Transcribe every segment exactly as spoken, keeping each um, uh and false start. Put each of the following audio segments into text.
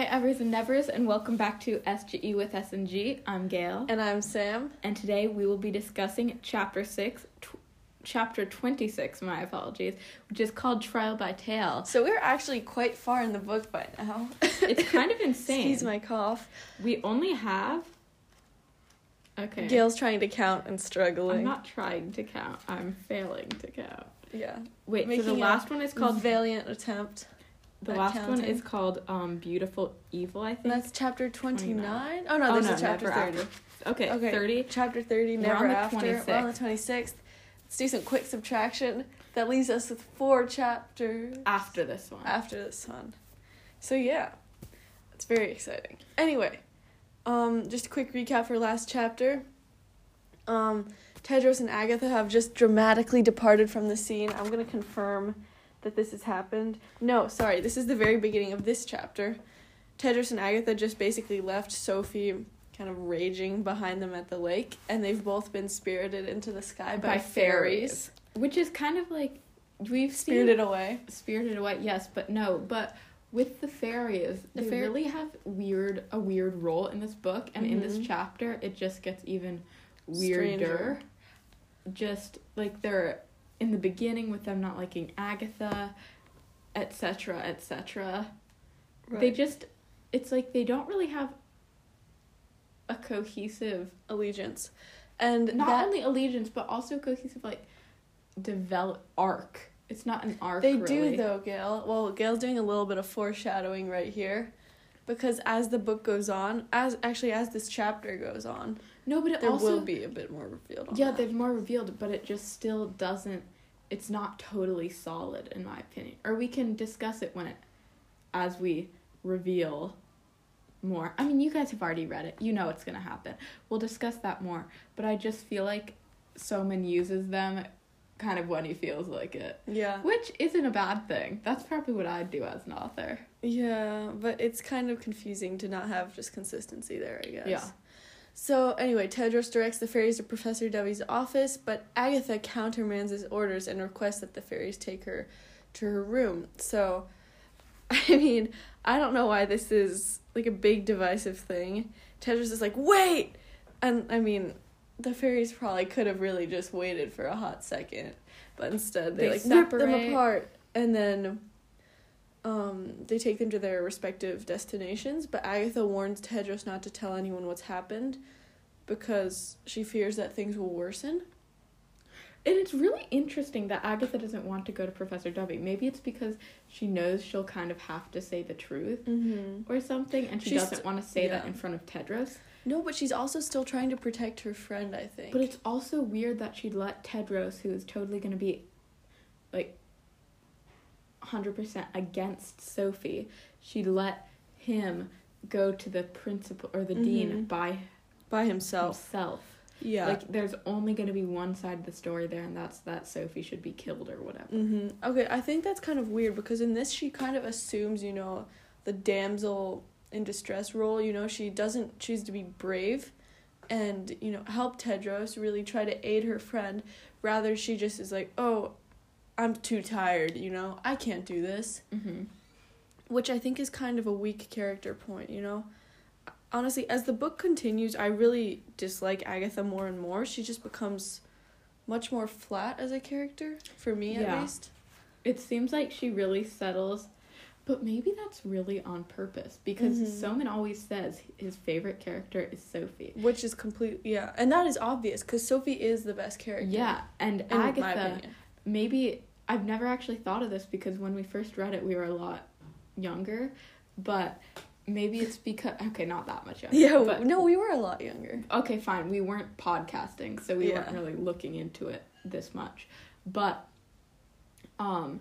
Evers and Nevers, and welcome back to S G E with S and G. I'm Gail. And I'm Sam. And today we will be discussing Chapter six, tw- Chapter twenty-six, my apologies, which is called Trial by Tale. So we're actually quite far in the book by now. It's kind of insane. Excuse my cough. We only have... Okay. Gail's trying to count and struggling. I'm not trying to count. I'm failing to count. Yeah. Wait, Making so the last one is called... Valiant Attempt. The last counting. one is called um, Beautiful Evil, I think. And that's chapter twenty-nine? Oh, oh, no, this no, is chapter thirty. After. Okay, okay, thirty. Chapter thirty, We're Never on the After. twenty-sixth. We're on the twenty-sixth. Let's do some quick subtraction. That leaves us with four chapters. After this one. After this one. So, yeah. It's very exciting. Anyway, um, just a quick recap for last chapter. Um, Tedros and Agatha have just dramatically departed from the scene. I'm going to confirm that this has happened. No, sorry, this is the very beginning of this chapter. Tedros and Agatha just basically left Sophie kind of raging behind them at the lake, and they've both been spirited into the sky by, by fairies. fairies. Which is kind of like, we've Spirited seen... away. Spirited away, yes, but no, but with the fairies, The they fair- really have weird a weird role in this book, and mm-hmm. in this Mhm. chapter, it just gets even weirder. Stranger. Just, like, they're... in the beginning with them not liking Agatha, et cetera, et cetera. Right. They just, it's like they don't really have a cohesive... allegiance. And Not that, only allegiance, but also cohesive, like, develop arc. It's not an arc, They really. do, though, Gail. Well, Gail's doing a little bit of foreshadowing right here. Because as the book goes on, as actually as this chapter goes on, No, but it there also... will be a bit more revealed on Yeah, that. they've more revealed, but it just still doesn't... It's not totally solid, in my opinion. Or we can discuss it when it... as we reveal more. I mean, you guys have already read it. You know what's going to happen. We'll discuss that more. But I just feel like Soman uses them kind of when he feels like it. Yeah. Which isn't a bad thing. That's probably what I'd do as an author. Yeah, but it's kind of confusing to not have just consistency there, I guess. Yeah. So, anyway, Tedros directs the fairies to Professor Dovey's office, but Agatha countermands his orders and requests that the fairies take her to her room. So, I mean, I don't know why this is, like, a big divisive thing. Tedros is like, wait! And, I mean, the fairies probably could have really just waited for a hot second, but instead they, They like, rip them separate. apart, and then... Um, they take them to their respective destinations, but Agatha warns Tedros not to tell anyone what's happened because she fears that things will worsen. And it's really interesting that Agatha doesn't want to go to Professor Dovey. Maybe it's because she knows she'll kind of have to say the truth Mm-hmm. or something, and she She's doesn't st- want to say yeah. that in front of Tedros. No, but she's also still trying to protect her friend, I think. But it's also weird that she'd let Tedros, who is totally going to be, like, one hundred percent against Sophie, she'd let him go to the principal or the Mm-hmm. dean by by himself. himself. Yeah. Like, there's only going to be one side of the story there, and that's that Sophie should be killed or whatever. Mm-hmm. Okay, I think that's kind of weird because in this she kind of assumes, you know, the damsel in distress role. You know, she doesn't choose to be brave and, you know, help Tedros, really try to aid her friend. Rather, she just is like, oh, I'm too tired, you know, I can't do this. Mm-hmm. Which I think is kind of a weak character point, you know. Honestly, as the book continues, I really dislike Agatha more and more. She just becomes much more flat as a character, for me Yeah. at least. It seems like she really settles, but maybe that's really on purpose, because Mhm. Soman always says his favorite character is Sophie. Which is complete, yeah. And that is obvious, because Sophie is the best character. Yeah, and in my Agatha, opinion. maybe, I've never actually thought of this, because when we first read it, we were a lot younger, but maybe it's because, okay, not that much younger. Yeah, but, no, we were a lot younger. okay, fine, we weren't podcasting, so we Yeah. weren't really looking into it this much, but, um,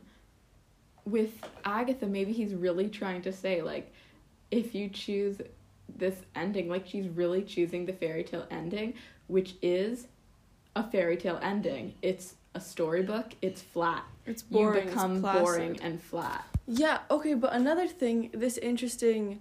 with Agatha, maybe he's really trying to say, like, if you choose this ending, like, she's really choosing the fairy tale ending, which is a fairy tale ending. It's a storybook, it's flat. It's boring, You become it's placid. boring and flat. Yeah, okay, but another thing, this interesting,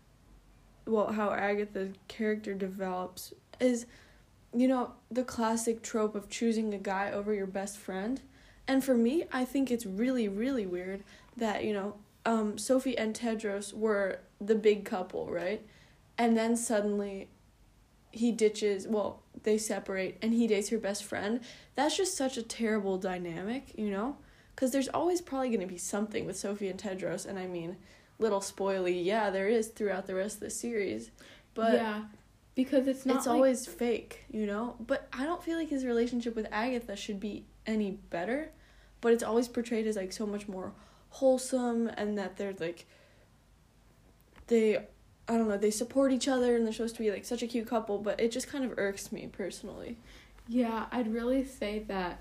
well, how Agatha's character develops is, you know, the classic trope of choosing a guy over your best friend. And for me, I think it's really, really weird that, you know, um, Sophie and Tedros were the big couple, right? And then suddenly he ditches, well, they separate and he dates her best friend. That's just such a terrible dynamic, you know? Because there's always probably going to be something with Sophie and Tedros, and I mean, little spoily, yeah, there is throughout the rest of the series. But yeah, because it's not it's like, always fake, you know? But I don't feel like his relationship with Agatha should be any better, but it's always portrayed as, like, so much more wholesome, and that they're, like, they, I don't know, they support each other, and they're supposed to be, like, such a cute couple, but it just kind of irks me, personally. Yeah, I'd really say that,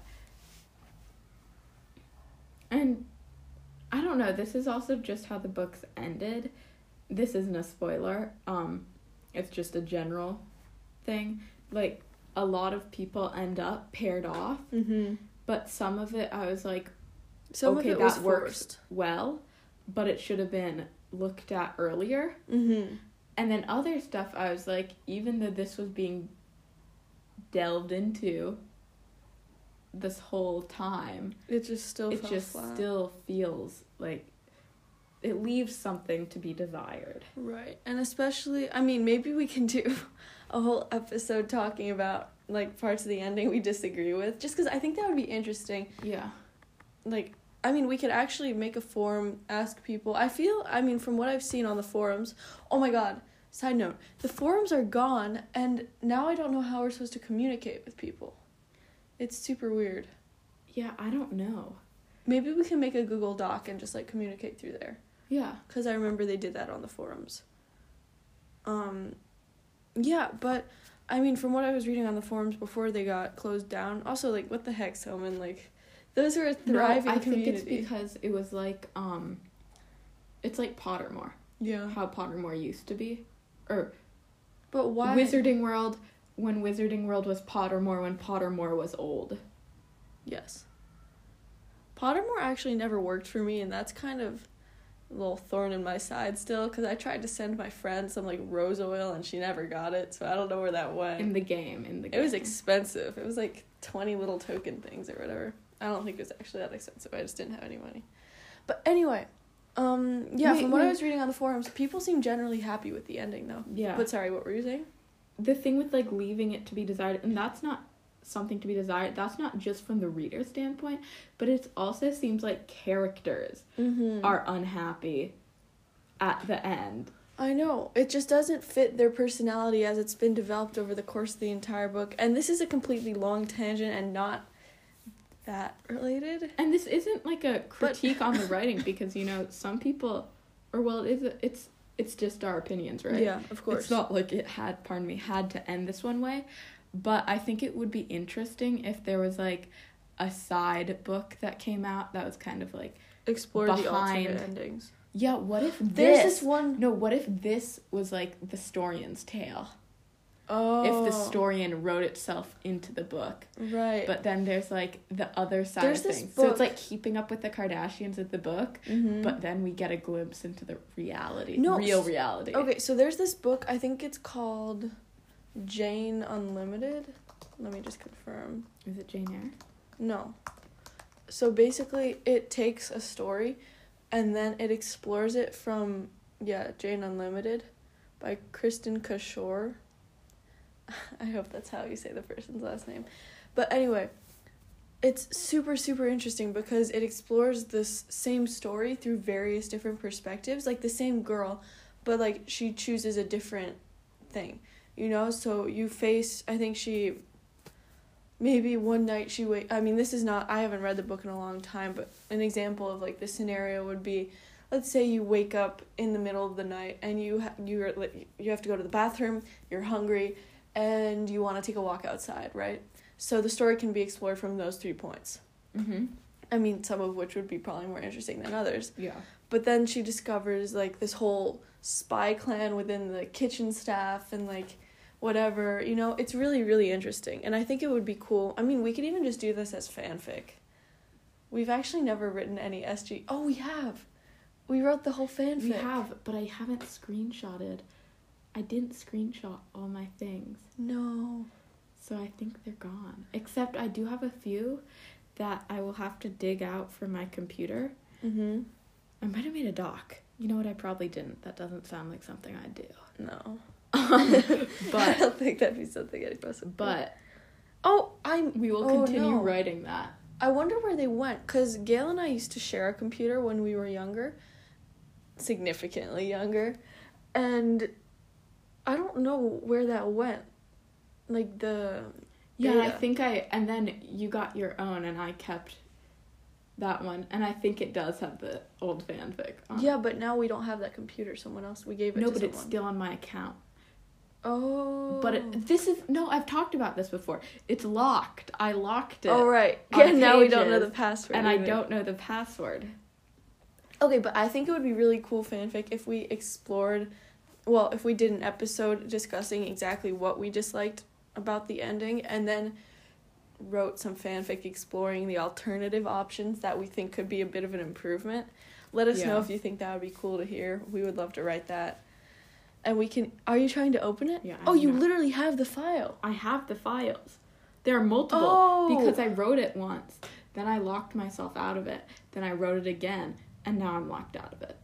and I don't know, this is also just how the books ended. This isn't a spoiler, um, it's just a general thing. Like, a lot of people end up paired off, Mm-hmm. but some of it I was like, Some okay, of it that was works forced. well, but it should have been looked at earlier. Mm-hmm. And then other stuff I was like, even though this was being delved into this whole time, It just still it fell just flat. still feels like it leaves something to be desired. Right. And especially, I mean, maybe we can do a whole episode talking about, like, parts of the ending we disagree with, just because I think that would be interesting. Yeah. Like, I mean, we could actually make a forum, ask people. I feel, I mean, from what I've seen on the forums, oh my god, side note, the forums are gone, and now I don't know how we're supposed to communicate with people. It's super weird. Yeah, I don't know. Maybe we can make a Google Doc and just, like, communicate through there. Yeah. Because I remember they did that on the forums. Um, yeah, but, I mean, from what I was reading on the forums before they got closed down, also, like, what the heck, Selman, like, those were a thriving no, I community. think it's because it was like, um, it's like Pottermore. Yeah. How Pottermore used to be. Or But why? Wizarding World, when Wizarding World was Pottermore, when Pottermore was old. Yes. Pottermore actually never worked for me, and that's kind of a little thorn in my side still, because I tried to send my friend some, like, rose oil, and she never got it, so I don't know where that went. In the game, in the game. It was expensive. It was, like, twenty little token things or whatever. I don't think it was actually that expensive. I just didn't have any money. But anyway, um, yeah, Wait, from what I wait. was reading on the forums, people seem generally happy with the ending, though. Yeah. But sorry, what were you saying? The thing with, like, leaving it to be desired, and that's not something to be desired, that's not just from the reader's standpoint, but it also seems like characters Mm-hmm. are unhappy at the end. I know. It just doesn't fit their personality as it's been developed over the course of the entire book. And this is a completely long tangent and not that related. And this isn't like a critique on the writing, because, you know, some people, or well, it is, it's it's just our opinions, right? Yeah, of course. It's not like it had, pardon me, had to end this one way, but I think it would be interesting if there was, like, a side book that came out that was kind of like, Explore the behind- alternate endings. yeah, what if this... There's this one... No, what if this was, like, the Storian's tale? Oh. If the Storian wrote itself into the book. Right. But then there's, like, the other side There's of this things. So book- it's like Keeping Up with the Kardashians of the book, Mm-hmm. but then we get a glimpse into the reality. No, real s- reality. Okay, so there's this book, I think it's called Jane Unlimited. Let me just confirm. Is it Jane Eyre? No. So basically, it takes a story, and then it explores it from, yeah, Jane Unlimited by Kristen Cashore. I hope that's how you say the person's last name. But anyway, it's super, super interesting because it explores this same story through various different perspectives. Like, the same girl, but, like, she chooses a different thing, you know? So you face, I think she... Maybe one night she wait. I mean, this is not. I haven't read the book in a long time, but an example of, like, the scenario would be, let's say you wake up in the middle of the night and you ha- you're like, you have to go to the bathroom. You're hungry, and you want to take a walk outside, right? So the story can be explored from those three points. Mm-hmm. I mean, some of which would be probably more interesting than others. Yeah. But then she discovers, like, this whole spy clan within the kitchen staff and, like, whatever, you know, it's really, really interesting. And I think it would be cool. I mean, we could even just do this as fanfic. We've actually never written any S G. Oh, we have. We wrote the whole fanfic. We have, but I haven't screenshotted. I didn't screenshot all my things. No. So I think they're gone. Except I do have a few that I will have to dig out from my computer. Mm-hmm. I might have made a doc. You know what? I probably didn't. That doesn't sound like something I'd do. No. Um, But I but don't think that'd be something I'd post. but Oh, I'm. we will oh, continue no. writing that. I wonder where they went, because Gail and I used to share a computer when we were younger. Significantly younger. And I don't know where that went. Like, the... Yeah, data. I think I and then you got your own and I kept that one, and I think it does have the old fanfic on. Yeah, but now we don't have that computer. Someone else, we gave it No, to but someone. it's still on my account. Oh. But it, this is no, I've talked about this before. It's locked. I locked it. Oh, right. on Yeah, now we don't know pages, the password. and I either. don't know the password. Okay, but I think it would be really cool fanfic if we explored, well, if we did an episode discussing exactly what we disliked about the ending, and then wrote some fanfic exploring the alternative options that we think could be a bit of an improvement. Let us Yeah. know if you think that would be cool to hear. We would love to write that. And we can... Are you trying to open it? Yeah, Oh, I'm you not. literally have the file. I have the files. There are multiple Oh. because I wrote it once. Then I locked myself out of it. Then I wrote it again, and now I'm locked out of it.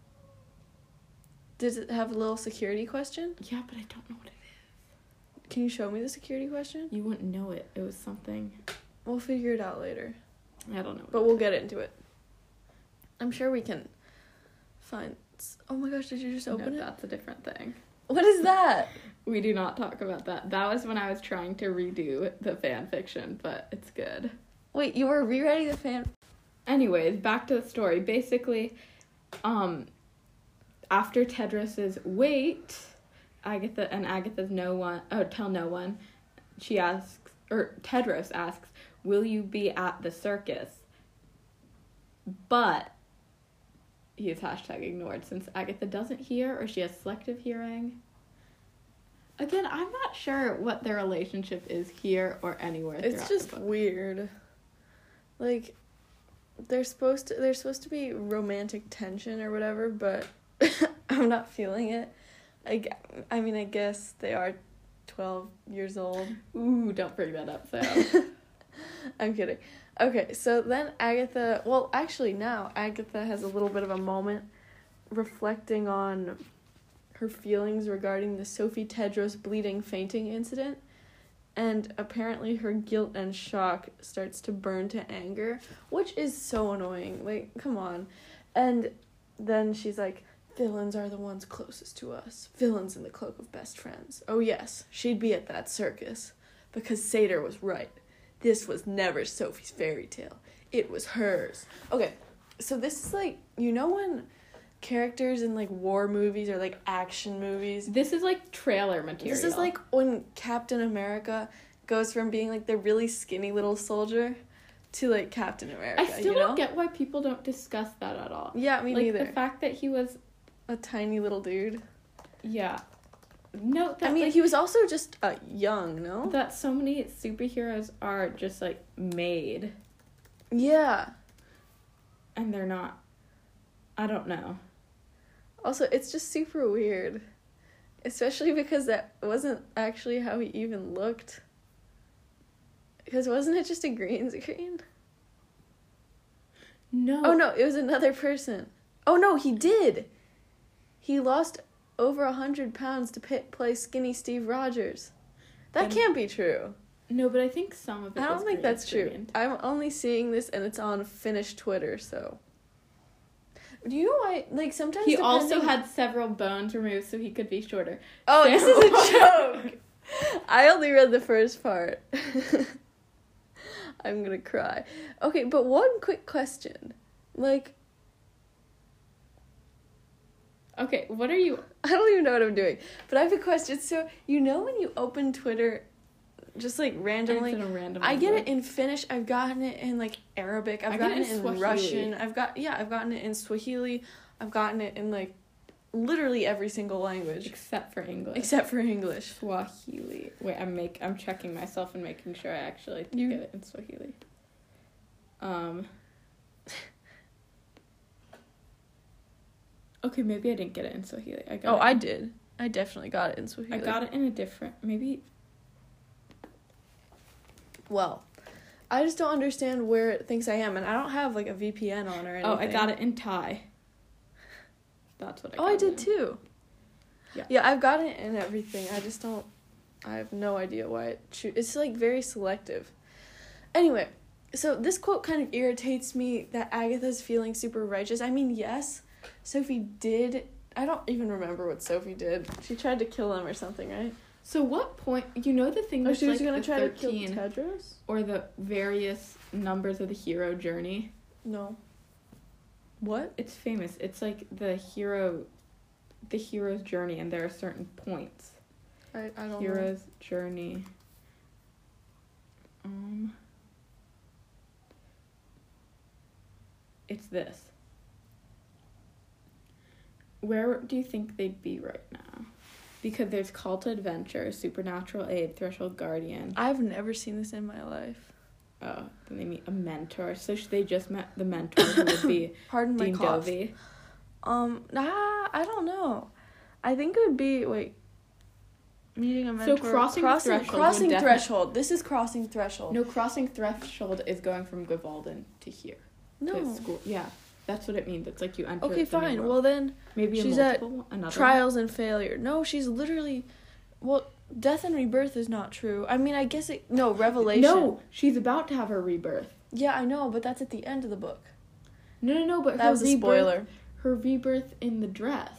Does it have a little security question? Yeah, but I don't know what it Can you show me the security question? is. You wouldn't know it. It was something. We'll figure it out later. I don't know. But we'll get into it. I'm sure we can find... Oh my gosh, did you just open no, it? that's a different thing. What is that? We do not talk about that. That was when I was trying to redo the fan fiction, but it's good. Wait, you were rewriting the fan... Anyways, back to the story. Basically, um, after Tedros's wait, Agatha and Agatha's no one, oh, tell no one, she asks, or Tedros asks, will you be at the circus? But he is hashtag ignored since Agatha doesn't hear or she has selective hearing. Again, I'm not sure what their relationship is here or anywhere. It's throughout just the book. weird. Like, they're supposed to, there's supposed to be romantic tension or whatever, but I'm not feeling it. I, gu- I mean, I guess they are twelve years old. Ooh, don't bring that up, Sam. I'm kidding. Okay, so then Agatha, well, actually now Agatha has a little bit of a moment reflecting on her feelings regarding the Sophie Tedros bleeding fainting incident, and apparently her guilt and shock starts to burn to anger, which is so annoying. Like, come on. And then she's like, villains are the ones closest to us. Villains in the cloak of best friends. Oh yes, she'd be at that circus. Because Seder was right. This was never Sophie's fairy tale. It was hers. Okay, so this is like, you know when characters in like war movies or like action movies... This is like trailer material. This is like when Captain America goes from being like the really skinny little soldier to like Captain America, I still you know? don't get why people don't discuss that at all. Yeah, me like neither. the fact that he was, A tiny little dude. yeah, no. That, I mean, like, he was also just uh, young, no? that so many superheroes are just like made, Yeah. and they're not. I don't know. Also, it's just super weird. Especially because that wasn't actually how he even looked. Because wasn't it just a green screen? No. Oh no, it was another person. Oh no, he did! He lost over a hundred pounds to pay, play skinny Steve Rogers. That And- can't be true. No, but I think some of it. I don't was think green that's true. screened. I'm only seeing this and it's on Finnish Twitter, so. Do you know why? Like, sometimes He also depending- had several bones removed so he could be shorter. Oh, this is a Sarah- joke! I only read the first part. I'm gonna cry. Okay, but one quick question. Like, Okay, what are you? I don't even know what I'm doing. But I have a question. So, you know when you open Twitter just like randomly? It's in a random I get language. it in Finnish. I've gotten it in like Arabic. I've I get gotten it it in in Swahili. Russian. I've got yeah, I've gotten it in Swahili. I've gotten it in like literally every single language Except for English. except for English. Swahili. Wait, I'm make I'm checking myself and making sure I actually You- get it in Swahili. Um. Okay, maybe I didn't get it in Swahili. I got Oh, it. I did. I definitely got it in Swahili. I got it in a different. Maybe. Well, I just don't understand where it thinks I am, and I don't have like a V P N on or anything. Oh, I got it in Thai. That's what I Oh, got I did in. too. Yeah. Yeah, I've got it in everything. I just don't. I have no idea why it. Cho- it's like very selective. Anyway, so this quote kind of irritates me that Agatha's feeling super righteous. I mean, yes, Sophie did. I don't even remember what Sophie did. She tried to kill him or something, right? So what point, you know the thing Oh, with she was like gonna the try thirteen to kill Tedros? or the various numbers of the hero journey? No. What? It's famous. It's like the hero, the hero's journey, and there are certain points. I, I don't Hero's journey. Um. It's this. Where do you think they'd be right now? Because there's call to adventure, supernatural aid, threshold guardian. know. I've never seen this in my life. Oh, then they meet a mentor. So sh- they just met the mentor who would be Pardon my Dean cough. Dovey. Um, nah, I don't know. I think it would be, wait. Meeting a So mentor. crossing the crossing, threshold Crossing would defi- threshold. This is crossing threshold. No, crossing threshold is going from Gavalden to here. No. To school. Yeah, that's what it means. It's like you enter. Okay, the new fine. world. Well, then, maybe a she's at multiple, another trials and failure. No, she's literally. Well, death and rebirth is not true. I mean, I guess it. No, revelation. No, she's about to have her rebirth. Yeah, I know, but that's at the end of the book. No, no, no. But That her was a rebirth, spoiler. Her rebirth in the dress.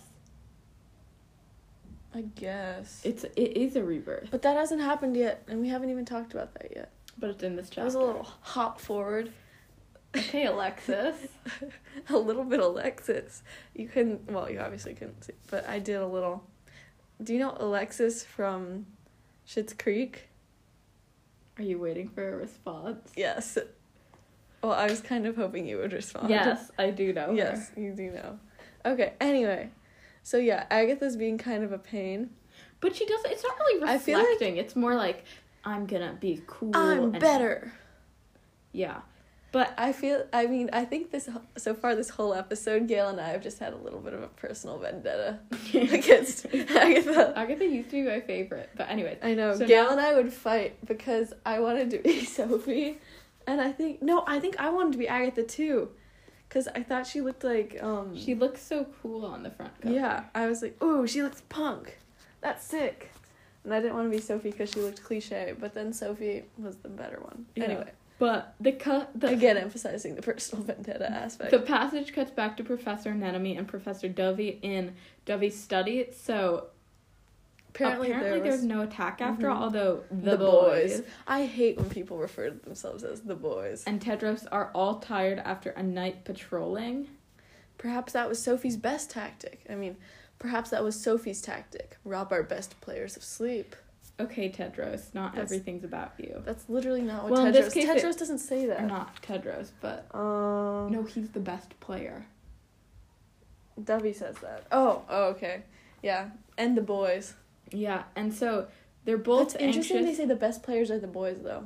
I guess. It's it is a rebirth, But that hasn't happened yet, and we haven't even talked about that yet. but it's in this chapter. That was a little hop forward. Okay, Alexis. A little bit Alexis. You couldn't, well, you obviously couldn't see, but I did a little. Do you know Alexis from Schitt's Creek? Are you waiting for a response? Yes. Well, I was kind of hoping you would respond. Yes, I do know. her. Yes, you do know. Okay, anyway. So yeah, Agatha's being kind of a pain. But she doesn't. It's not really I feel like- reflecting. It's more like I'm gonna be cool. I'm and- better. Yeah, but I feel, I mean, I think this, so far this whole episode, Gail and I have just had a little bit of a personal vendetta against Agatha. Agatha used to be my favorite. But anyways, I know. So Gail now- and I would fight because I wanted to be Sophie. And I think, no, I think I wanted to be Agatha too. Because I thought she looked like, um... she looks so cool on the front cover. Yeah, I was like, ooh, she looks punk. That's sick. And I didn't want to be Sophie because she looked cliche. But then Sophie was the better one. Yeah. Anyway, But the cut. The, again, emphasizing the personal vendetta aspect. The passage cuts back to Professor Anemone and Professor Dovey in Dovey's study. So apparently, apparently there was there's no attack after Mhm. all, although the, the boys, boys. I hate when people refer to themselves as the boys. and Tedros are all tired after a night patrolling. Perhaps that was Sophie's best tactic. I mean, perhaps that was Sophie's tactic. Rob our best players of sleep. Okay, Tedros, not That's- everything's about you. That's literally not what Well, in Tedros... this case, Tedros it- doesn't say Or that. not Tedros, but Um, no, he's the best player. Dovey says that. Oh, oh, okay. Yeah, and the boys. Yeah, and so they're both That's interesting anxious. they say the best players are the boys, though.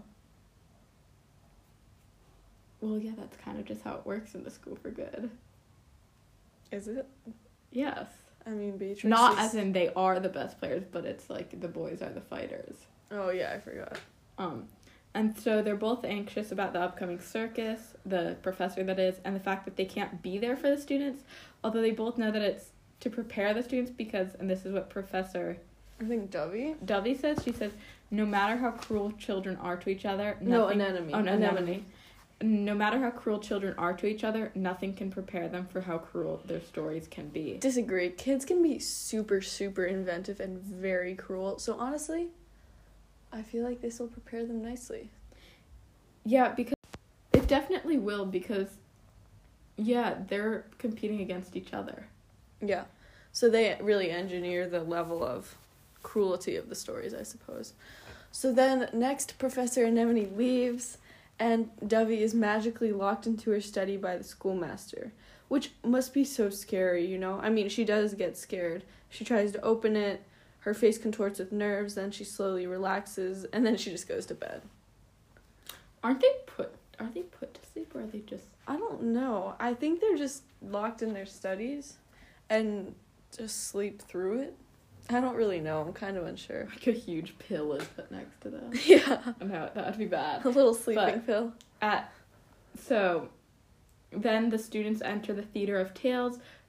Well, yeah, that's kind of just how it works in the School for Good. Is it? Yes. I mean, Beatrice Not is... as in they are the best players, but it's like the boys are the fighters. Oh, yeah, I forgot. Um, and so they're both anxious about the upcoming circus, the professor that is, and the fact that they can't be there for the students, although they both know that it's to prepare the students because, and this is what Professor I think Dovey? Dovey says, she says, no matter how cruel children are to each other, No, nothing, anemone. oh, no, Anemone. anemone. No matter how cruel children are to each other, nothing can prepare them for how cruel their stories can be. Disagree. Kids can be super, super inventive and very cruel. So honestly, I feel like this will prepare them nicely. Yeah, because it definitely will, because, yeah, they're competing against each other. Yeah. So they really engineer the level of cruelty of the stories, I suppose. So then next, Professor Anemone leaves, and Dovey is magically locked into her study by the schoolmaster, which must be so scary, you know? I mean, she does get scared. She tries to open it, her face contorts with nerves, then she slowly relaxes, and then she just goes to bed. Aren't they put, are they put to sleep, or are they just... I don't know. I think they're just locked in their studies and just sleep through it. I don't really know. I'm kind of unsure. Like a huge pill is put next to them. Yeah. No, that would be bad. A little sleeping But- pill. At, so, then the students enter the Theater of Tales,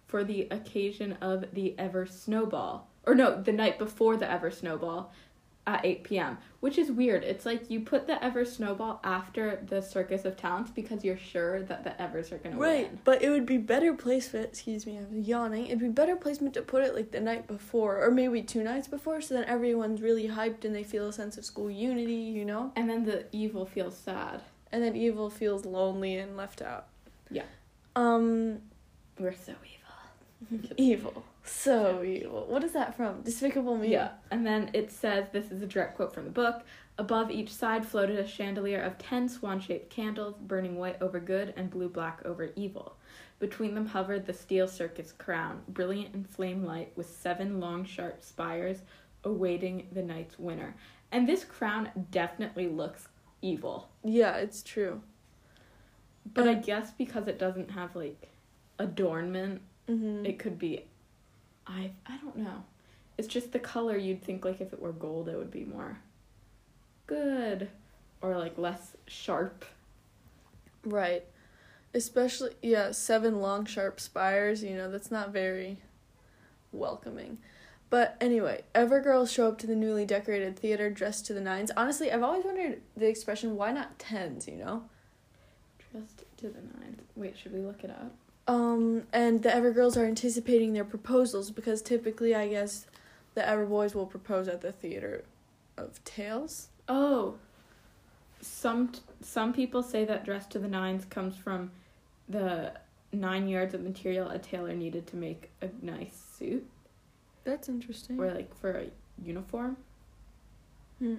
for the occasion of the Ever Snowball. Or no, the night before the Ever Snowball at eight p.m., which is weird. It's like you put the Ever Snowball after the Circus of Talents because you're sure that the Evers are going to Right, win. but it would be better placement, excuse me, I'm yawning, it'd be better placement to put it like the night before, or maybe two nights before, so then everyone's really hyped and they feel a sense of school unity, you know? And then the evil feels sad. And then evil feels lonely and left out. Yeah. Um, We're so evil. evil. So evil. What is that from? Despicable Me. Yeah. And then it says, this is a direct quote from the book, above each side floated a chandelier of ten swan-shaped candles, burning white over good and blue-black over evil. Between them hovered the steel circus crown, brilliant in flame light, with seven long sharp spires awaiting the night's winner. And this crown definitely looks evil. Yeah, it's true. But Um, I guess because it doesn't have, like, adornment, Mm-hmm. it could be... I I don't know. It's just the color. You'd think, like, if it were gold, it would be more good. Or, like, less sharp. Right. Especially, yeah, seven long, sharp spires, you know, that's not very welcoming. But anyway, Evergirls show up to the newly decorated theater dressed to the nines. Honestly, I've always wondered the expression, why not tens, you know? Dressed to the nines. Wait, should we look it up? Um, and the Evergirls are anticipating their proposals because typically, I guess, the Everboys will propose at the Theater of Tales. Oh. Some some people say that dressed to the nines comes from the nine yards of material a tailor needed to make a nice suit. That's interesting. Or, like, for a uniform. Hmm.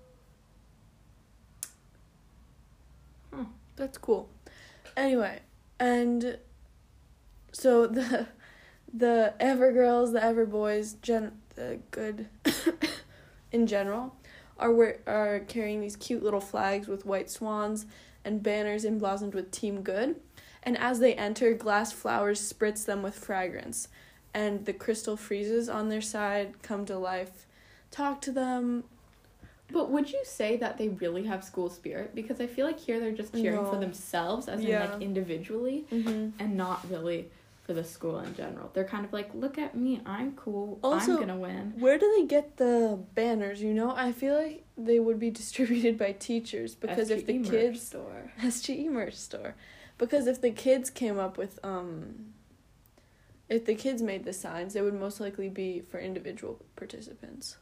Huh. That's cool. Anyway, and so the the Evergirls, the Everboys, gen the good in general, are wear, are carrying these cute little flags with white swans and banners emblazoned with Team Good. And as they enter, glass flowers spritz them with fragrance, and the crystal friezes on their side come to life, talk to them. But would you say that they really have school spirit? Because I feel like here they're just cheering No. for themselves, as Yeah. in, like, individually, Mm-hmm. and not really for the school in general. They're kind of like, look at me, I'm cool, Also, I'm gonna win. Where do they get the banners, you know? I feel like they would be distributed by teachers because if the S G E merch kids... store. S G E merch store. Because if the kids came up with, um... If the kids made the signs, they would most likely be for individual participants.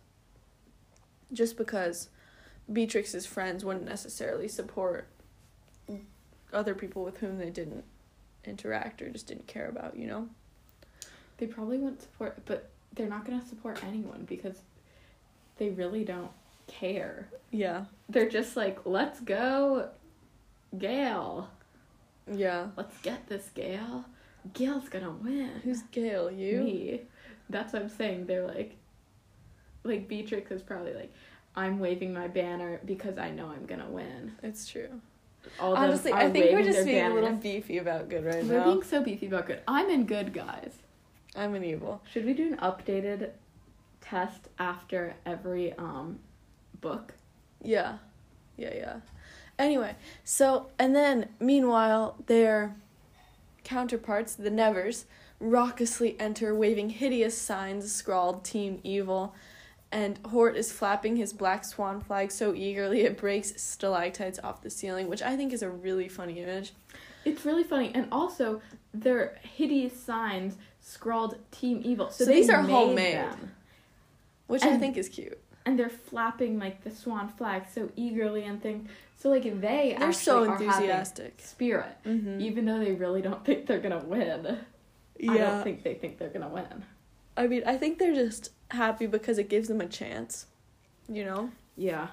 Just because Beatrix's friends wouldn't necessarily support other people with whom they didn't interact or just didn't care about, you know? They probably wouldn't support, but they're not gonna support anyone because they really don't care. Yeah. They're just like, let's go, Gail. Yeah. Let's get this, Gail. Gail's gonna win. Who's Gail? You? Me. That's what I'm saying. They're like, like Beatrix is probably like, I'm waving my banner because I know I'm gonna win. It's true. All of them Honestly, are I think we're waving just their being a little banners. beefy about good right We're now. being so beefy about good. I'm in good, guys. I'm an evil. Should we do an updated test after every um book? Yeah. Yeah, yeah. Anyway, so, and then, meanwhile, their counterparts, the Nevers, raucously enter, waving hideous signs scrawled Team Evil, and Hort is flapping his black swan flag so eagerly it breaks stalactites off the ceiling, which I think is a really funny image. It's really funny, and also they're hideous signs scrawled Team Evil. So, So they these are made homemade. them. Which I And- think is cute. And they're flapping like the swan flag so eagerly and things. So like they They're actually so are having enthusiastic. spirit, Mm-hmm. even though they really don't think they're gonna win. Yeah. I don't think they think they're gonna win. I mean, I think they're just happy because it gives them a chance, you know? Yeah.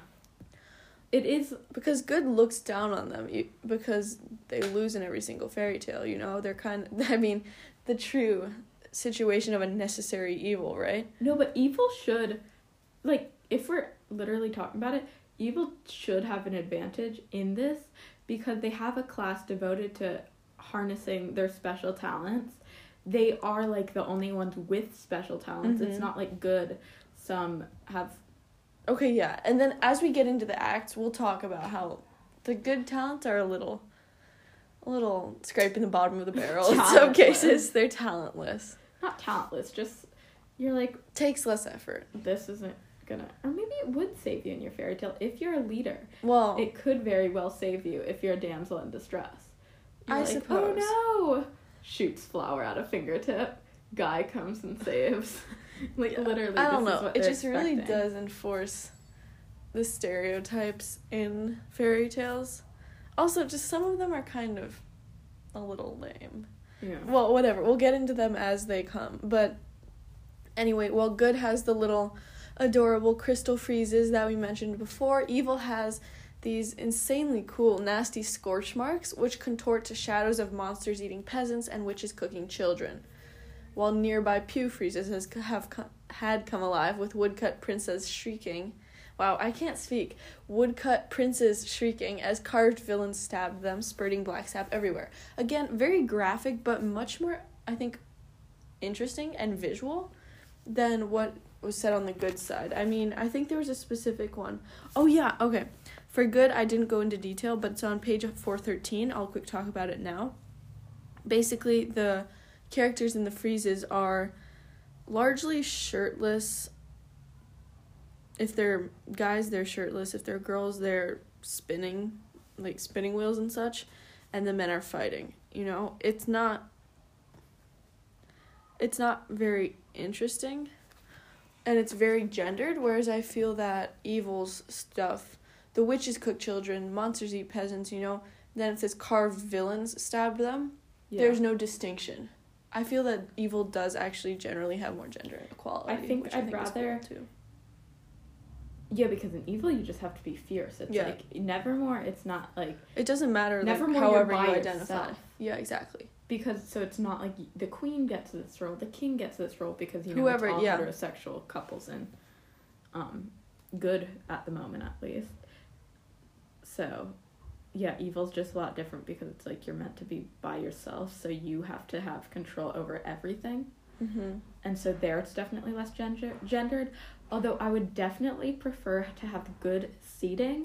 It is. Because good looks down on them you- because they lose in every single fairy tale, you know? They're kind of, I mean, the true situation of a necessary evil, right? No, but evil should, like, if we're literally talking about it, evil should have an advantage in this because they have a class devoted to harnessing their special talents. They are, like, the only ones with special talents. It's Mhm. not, like, good. Some have... Okay, yeah. And then as we get into the acts, we'll talk about how the good talents are a little a little scraping the bottom of the barrel. In some Talentless. cases, they're talentless. Not talentless, just you're like, Takes less effort. this isn't gonna, or maybe it would save you in your fairy tale if you're a leader. Well, It could very well save you if you're a damsel in distress. You're I like, suppose. oh no! Shoots flower out of fingertip. Guy comes and saves. like yeah. literally, I don't this know. is what It they're just really expecting. does enforce the stereotypes in fairy tales. Also, just some of them are kind of a little lame. Yeah. Well, whatever. We'll get into them as they come. But anyway, while good has the little adorable crystal friezes that we mentioned before, evil has these insanely cool, nasty scorch marks, which contort to shadows of monsters eating peasants and witches cooking children. While nearby pew friezes has have co- had come alive with woodcut princes shrieking. Wow, I can't speak. Woodcut princes shrieking as carved villains stabbed them, spurting black sap everywhere. Again, very graphic, but much more, I think, interesting and visual than what was said on the good side. I mean, I think there was a specific one. Oh, yeah, okay. For good, I didn't go into detail, but it's on page four thirteen. I'll quick talk about it now. Basically, the characters in the friezes are largely shirtless. If they're guys, they're shirtless. If they're girls, they're spinning, like spinning wheels and such. And the men are fighting. You know, it's not... It's not very interesting. And it's very gendered, whereas I feel that evil's stuff... The witches cook children, monsters eat peasants, you know. Then it says carved villains stabbed them. Yeah. There's no distinction. I feel that evil does actually generally have more gender equality. I think which I'd I think is rather- cool too. Yeah, because in evil you just have to be fierce. It's Yeah. like Nevermore. It's not like It doesn't matter like, Nevermore. however you're by you identify. yourself. Yeah, exactly. Because so it's not like the queen gets this role, the king gets this role because you know Whoever, it's all yeah. heterosexual couples and um good at the moment at least. So yeah, evil's just a lot different because it's like you're meant to be by yourself, so you have to have control over everything. Mm-hmm. And so there it's definitely less gender gendered. Although I would definitely prefer to have good seating.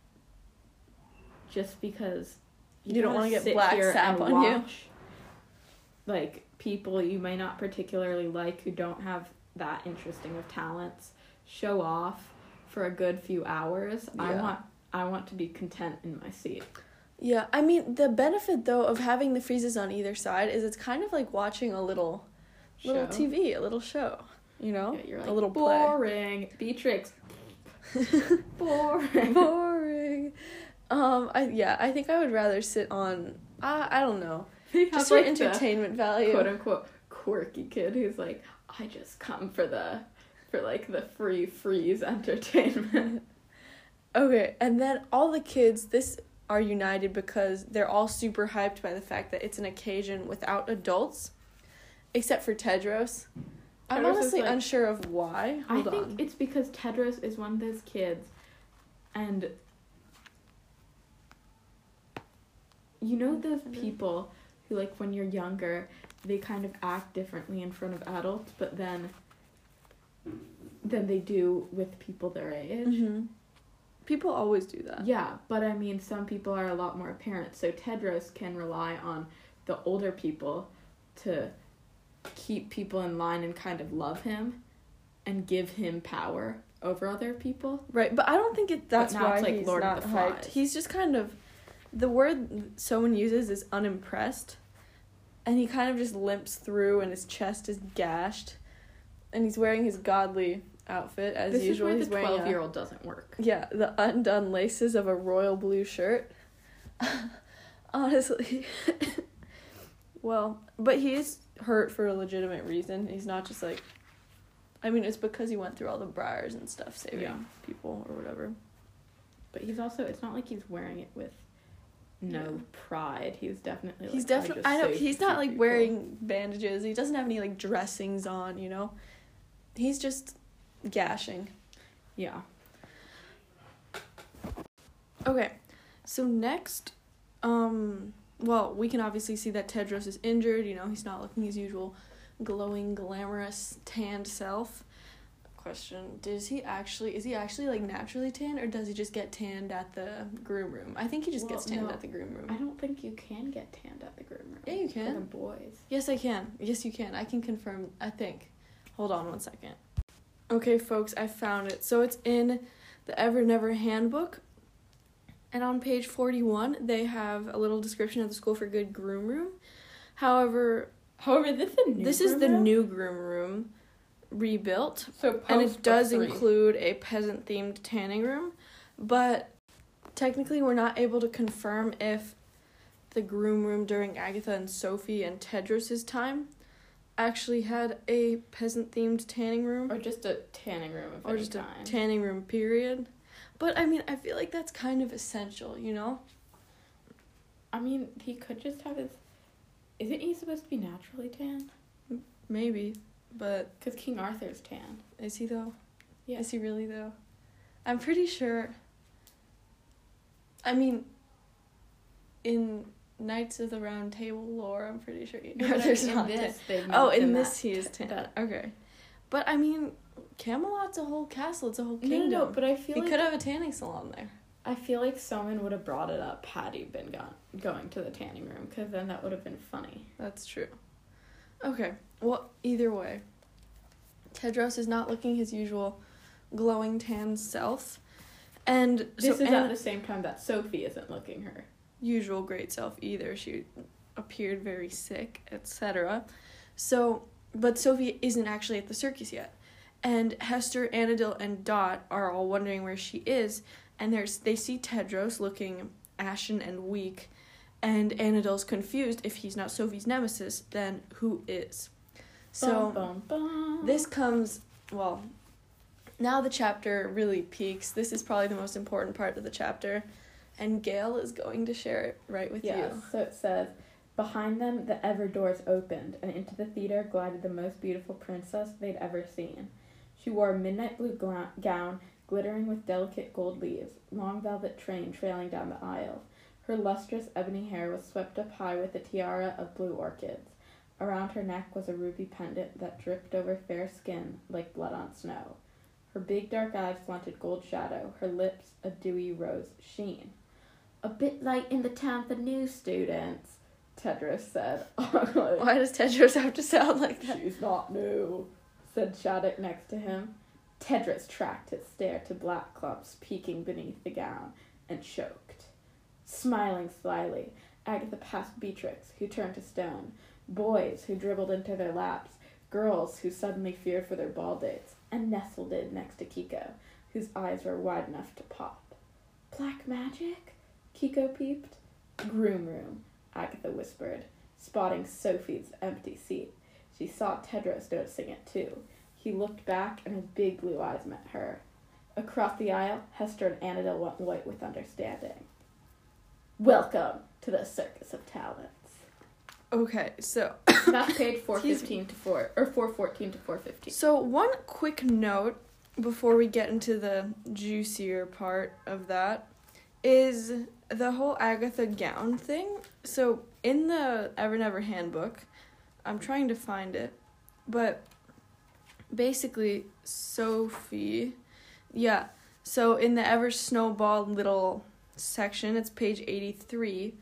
Just because You don't wanna wanna get sit black here sap and on you. watch, like people you may not particularly like who don't have that interesting of talents show off for a good few hours. I Yeah. want I want to be content in my seat. Yeah, I mean, the benefit, though, of having the friezes on either side is it's kind of like watching a little little Show. T V, a little show, you know? Yeah, you're like, a little play. boring. Beatrix. boring. Boring. Um, I yeah, I think I would rather sit on, I I don't know, They have, just for like, the entertainment value. quote unquote quirky kid who's like, I just come for the for like the free freeze entertainment. Okay, and then all the kids, this are united because they're all super hyped by the fact that it's an occasion without adults, except for Tedros. I'm Tedros is honestly like- unsure of why. Hold I think on. it's because Tedros is one of those kids, and you know those people who, like, when you're younger, they kind of act differently in front of adults, but then than they do with people their age. Mm-hmm. People always do that. Yeah, but I mean, some people are a lot more apparent. So Tedros can rely on the older people to keep people in line and kind of love him and give him power over other people. Right, but I don't think it. That's now why it's like he's Lord of not the hyped. Flies. He's just kind of, the word someone uses is unimpressed, and he kind of just limps through, and his chest is gashed, and he's wearing his godly outfit as This usual. is where He's the wearing a- twelve-year-old doesn't work. Yeah, the undone laces of a royal blue shirt. Honestly. Well, but he is hurt for a legitimate reason. He's not just like... I mean, it's because he went through all the briars and stuff saving Yeah. people or whatever. But he's also, it's not like he's wearing it with no Yeah. pride. He's definitely like, He's I definitely... just I know, saved he's two not, like, people. wearing bandages. He doesn't have any, like, dressings on, you know? He's just gashing. Yeah. Okay, so next, um, well, we can obviously see that Tedros is injured, you know, he's not looking his usual glowing, glamorous, tanned self. question. Does he actually, is he actually, like, naturally tan, or does he just get tanned at the groom room? I think he just Well, gets tanned no. at the groom room. I don't think you can get tanned at the groom room. Yeah, you For can. the boys. Yes, I can. Yes, you can. I can confirm, I think. Hold on one second. Okay, folks, I found it. So it's in the Ever Never Handbook. And on page forty-one, they have a little description of the School for Good groom room. However, However, this is the new this is groom the room? new groom room rebuilt. So post And it does three. include a peasant-themed tanning room. But technically, we're not able to confirm if the groom room during Agatha and Sophie and Tedros' time actually had a peasant-themed tanning room. Or just a tanning room of Or any just kind. a tanning room, period. But, I mean, I feel like that's kind of essential, you know? I mean, he could just have his... Isn't he supposed to be naturally tan? Maybe, but Because King Arthur's tan. is he, though? Yeah. Is he really, though? I'm pretty sure... I mean, in Knights of the Round Table lore, I'm pretty sure King No, but Arthur's in not this, tan. they Oh, in mention this that- he is tan. that- Okay. But, I mean, Camelot's a whole castle. It's a whole No, kingdom. no, no, but I feel he like... could have a tanning salon there. I feel like someone would have brought it up had he been gone, going to the tanning room, because then that would have been funny. That's true. Okay. Well, either way, Tedros is not looking his usual glowing tan self. And This so is and at the same time that Sophie isn't looking her. usual great self either. She appeared very sick, et cetera. So, but Sophie isn't actually at the circus yet. And Hester, Annadil, and Dot are all wondering where she is, and there's they see Tedros looking ashen and weak, and Annadil's confused. If he's not Sophie's nemesis, then who is? So Bum, bum, bum. this comes, well, now the chapter really peaks. This is probably the most important part of the chapter, and Gail is going to share it right with Yes, you. so it says, behind them the ever doors opened, and into the theater glided the most beautiful princess they'd ever seen. She wore a midnight blue gla- gown, glittering with delicate gold leaves, long velvet train trailing down the aisle. Her lustrous ebony hair was swept up high with a tiara of blue orchids. Around her neck was a ruby pendant that dripped over fair skin like blood on snow. Her big dark eyes flaunted gold shadow, her lips a dewy rose sheen. A bit light in the town for new students, Tedros said. Why does Tedros have to sound like that? She's not new, said Shattuck next to him. Tedros tracked his stare to black clumps peeking beneath the gown, and choked. Smiling slyly, Agatha passed Beatrix, who turned to stone, boys who dribbled into their laps, girls who suddenly feared for their ball dates, and nestled in next to Kiko, whose eyes were wide enough to pop. Black magic? Kiko peeped. Groom room, Agatha whispered, spotting Sophie's empty seat. She saw Tedros noticing it too. He looked back, and his big blue eyes met her. Across the aisle, Hester and Annadil went white with understanding. Welcome to the Circus of Talents. Okay, so That's page four fifteen to four or four fourteen to four fifteen. so one quick note before we get into the juicier part of that is the whole Agatha gown thing. So in the Ever Never Handbook, I'm trying to find it, but basically Sophie, yeah. So in the Ever Snowball little section, it's page eighty-three.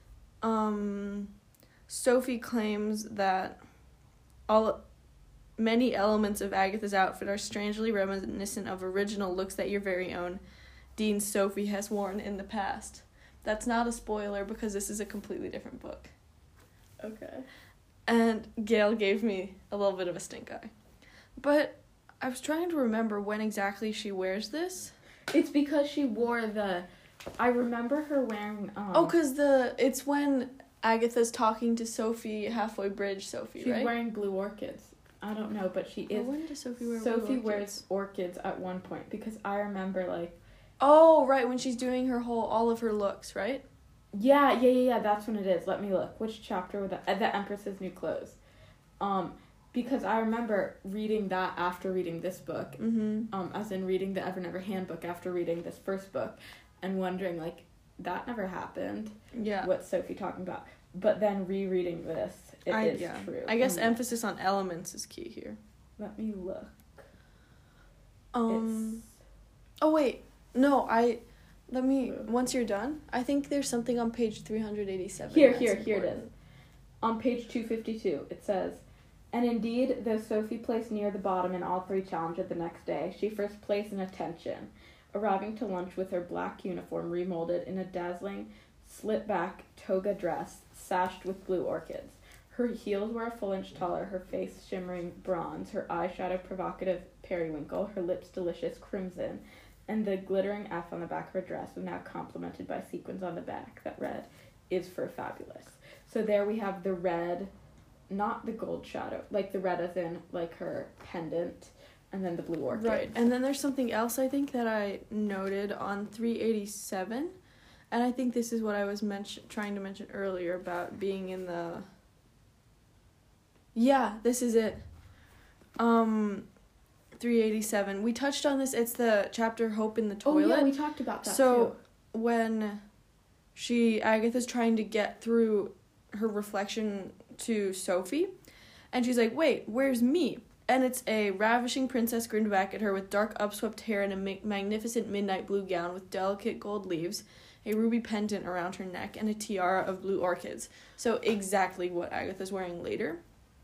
Um. Sophie claims that all many elements of Agatha's outfit are strangely reminiscent of original looks that your very own Dean Sophie has worn in the past. That's not a spoiler because this is a completely different book. Okay. And Gail gave me a little bit of a stink eye. But I was trying to remember when exactly she wears this. It's because she wore the... I remember her wearing... Um, Oh, because the it's when Agatha's talking to Sophie, Halfway Bridge Sophie, she's right? wearing blue orchids. I don't know, but she Well, is... when does Sophie wear Sophie blue orchids? wears orchids at one point because I remember, like... Oh, right, when she's doing her whole, all of her looks, right? Yeah, yeah, yeah, yeah, that's when it is. Let me look. Which chapter was that? Uh, the Empress's New Clothes. Um, because I remember reading that after reading this book. Mm-hmm. Um, as in reading the Ever Never Handbook after reading this first book. And wondering, like, that never happened. Yeah. What's Sophie talking about? But then rereading this, it is I, yeah. true. I guess And emphasis on elements is key here. let me look. Um. It's, Oh wait, no. I. Let me. Ooh. Once you're done, I think there's something on page three hundred eighty-seven. here, that's here, here it is. important. On page two fifty-two, it says, and indeed, though Sophie placed near the bottom in all three challenges the next day, she first placed in attention, arriving to lunch with her black uniform remolded in a dazzling, slit-back toga dress sashed with blue orchids. Her heels were a full inch taller, her face shimmering bronze, her eyeshadow provocative periwinkle, her lips delicious crimson, and the glittering F on the back of her dress was now complemented by sequins on the back that read, "Is for fabulous." So there we have the red, not the gold shadow, like the red as in like her pendant, and then the blue orchid. Right, and then there's something else I think that I noted on three eighty-seven, and I think this is what I was mention- trying to mention earlier about being in the... Yeah, this is it. Um, three eighty-seven. We touched on this. It's the chapter Hope in the Toilet. Oh yeah, we talked about that So too. when she Agatha's trying to get through her reflection to Sophie, and she's like, "Wait, where's me?" And it's a ravishing princess grinned back at her with dark upswept hair and a ma- magnificent midnight blue gown with delicate gold leaves, a ruby pendant around her neck, and a tiara of blue orchids. So exactly what Agatha's wearing later.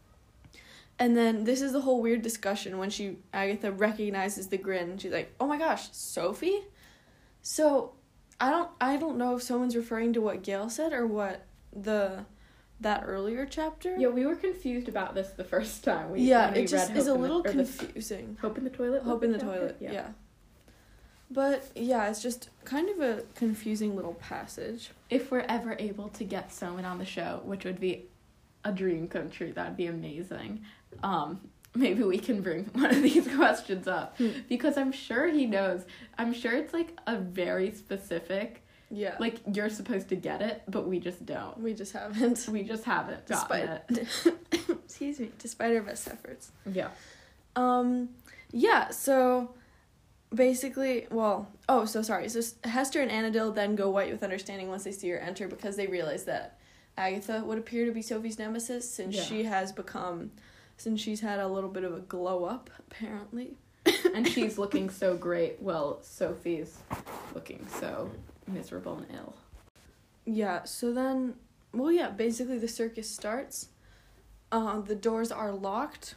And then this is the whole weird discussion when she Agatha recognizes the grin. She's like, "Oh my gosh, Sophie?" So I don't I don't know if someone's referring to what Gail said or what the that earlier chapter. Yeah, we were confused about this the first time. We, yeah, when we it just read is a Hope in little the, or the- confusing. Hope in the Toilet? Hope was in the chapter? toilet, yeah. But yeah, it's just kind of a confusing little passage. If we're ever able to get someone on the show, which would be a dream come true, that'd be amazing. Um, maybe we can bring one of these questions up Hmm. because I'm sure he knows. I'm sure it's like a very specific, Yeah. like you're supposed to get it, but we just don't. we just haven't. We just haven't gotten Despite it. excuse me, despite our best efforts. Yeah. Um, yeah, so basically, well, oh, so sorry. So Hester and Annadil then go white with understanding once they see her enter because they realize that Agatha would appear to be Sophie's nemesis since Yeah. she has become, since she's had a little bit of a glow up, apparently. And she's looking so great. Well, Sophie's looking so miserable and ill. Yeah, so then, well, yeah, basically the circus starts. Uh, the doors are locked.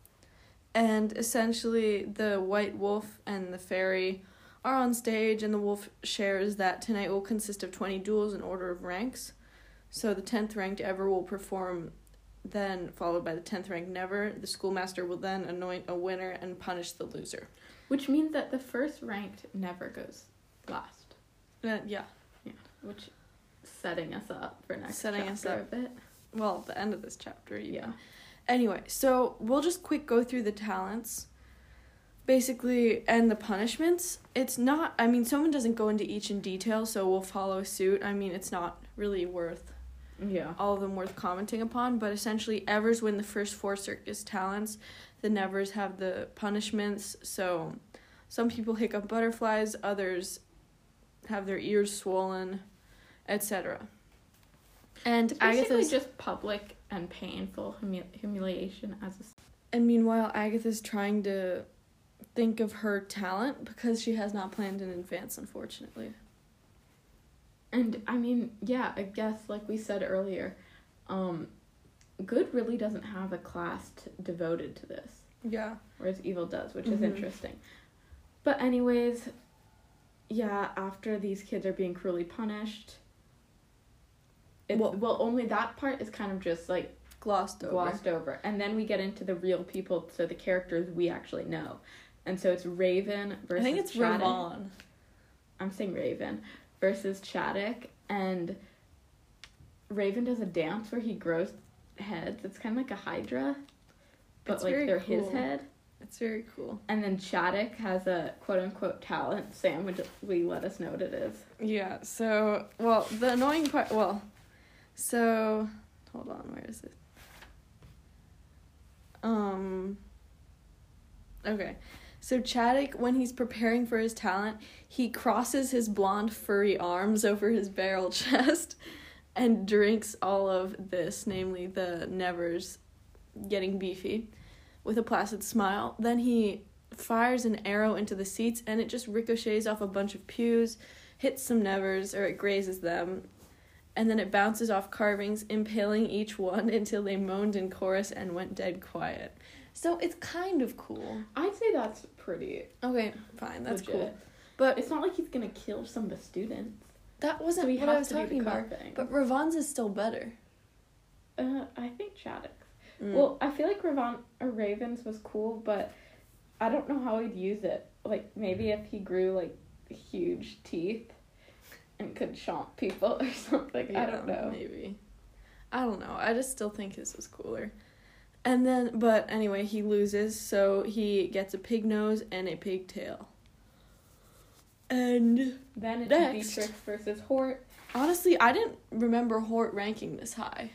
And essentially, the white wolf and the fairy are on stage, and the wolf shares that tonight will consist of twenty duels in order of ranks. So the tenth ranked ever will perform, then followed by the tenth ranked never. The schoolmaster will then anoint a winner and punish the loser. Which means that the first ranked never goes last. Uh, yeah, Which setting us up for next Setting chapter us up. a bit. well, the end of this chapter, even. Yeah. Anyway, so we'll just quick go through the talents, basically, and the punishments. It's not, I mean, someone doesn't go into each in detail, so we'll follow suit. I mean, it's not really worth, Yeah. all of them worth commenting upon, but essentially, Evers win the first four circus talents. The Nevers have the punishments, so some people hiccup butterflies, others have their ears swollen, et cetera. And It's basically Agatha's... just public and painful humi- humiliation as a... And meanwhile, Agatha's trying to think of her talent because she has not planned in advance, unfortunately. And, I mean, yeah, I guess, like we said earlier, um, good really doesn't have a class t- devoted to this, Yeah. whereas evil does, which Mhm. is interesting. But anyways, yeah, after these kids are being cruelly punished, it, Well- well, only that part is kind of just, like, Glossed over. glossed over. And then we get into the real people, so the characters we actually know. And so it's Raven versus I think it's Chaddock. Ravon. I'm saying Raven versus Chaddock, and Raven does a dance where he grows heads. It's kind of like a hydra, but It's like very they're his cool. head. It's very cool. And then Chaddock has a quote-unquote talent. Sam, would we let us know what it is? Yeah, so, well, the annoying part, well, so, hold on, where is it? Um, okay. So Chaddock, when he's preparing for his talent, he crosses his blonde furry arms over his barrel chest and drinks all of this, namely the Nevers getting beefy, with a placid smile. Then he fires an arrow into the seats, and it just ricochets off a bunch of pews, hits some nevers, or it grazes them, and then it bounces off carvings, impaling each one until they moaned in chorus and went dead quiet. So it's kind of cool. I'd say that's pretty Okay, fine, that's legit. cool. But It's not like he's gonna kill some of the students. that wasn't So he what I has was to do talking the about. carving. But Ravon's is still better. Uh, I think Shattuck's. Mm. Well, I feel like Ravon or Ravens was cool, but I don't know how he'd use it. Like, maybe if he grew, like, huge teeth and could chomp people or something. I don't know. Maybe. I don't know. I just still think his was cooler. And then, but anyway, he loses, so he gets a pig nose and a pig tail. And Then it's Next. Beatrix versus Hort. honestly, I didn't remember Hort ranking this high.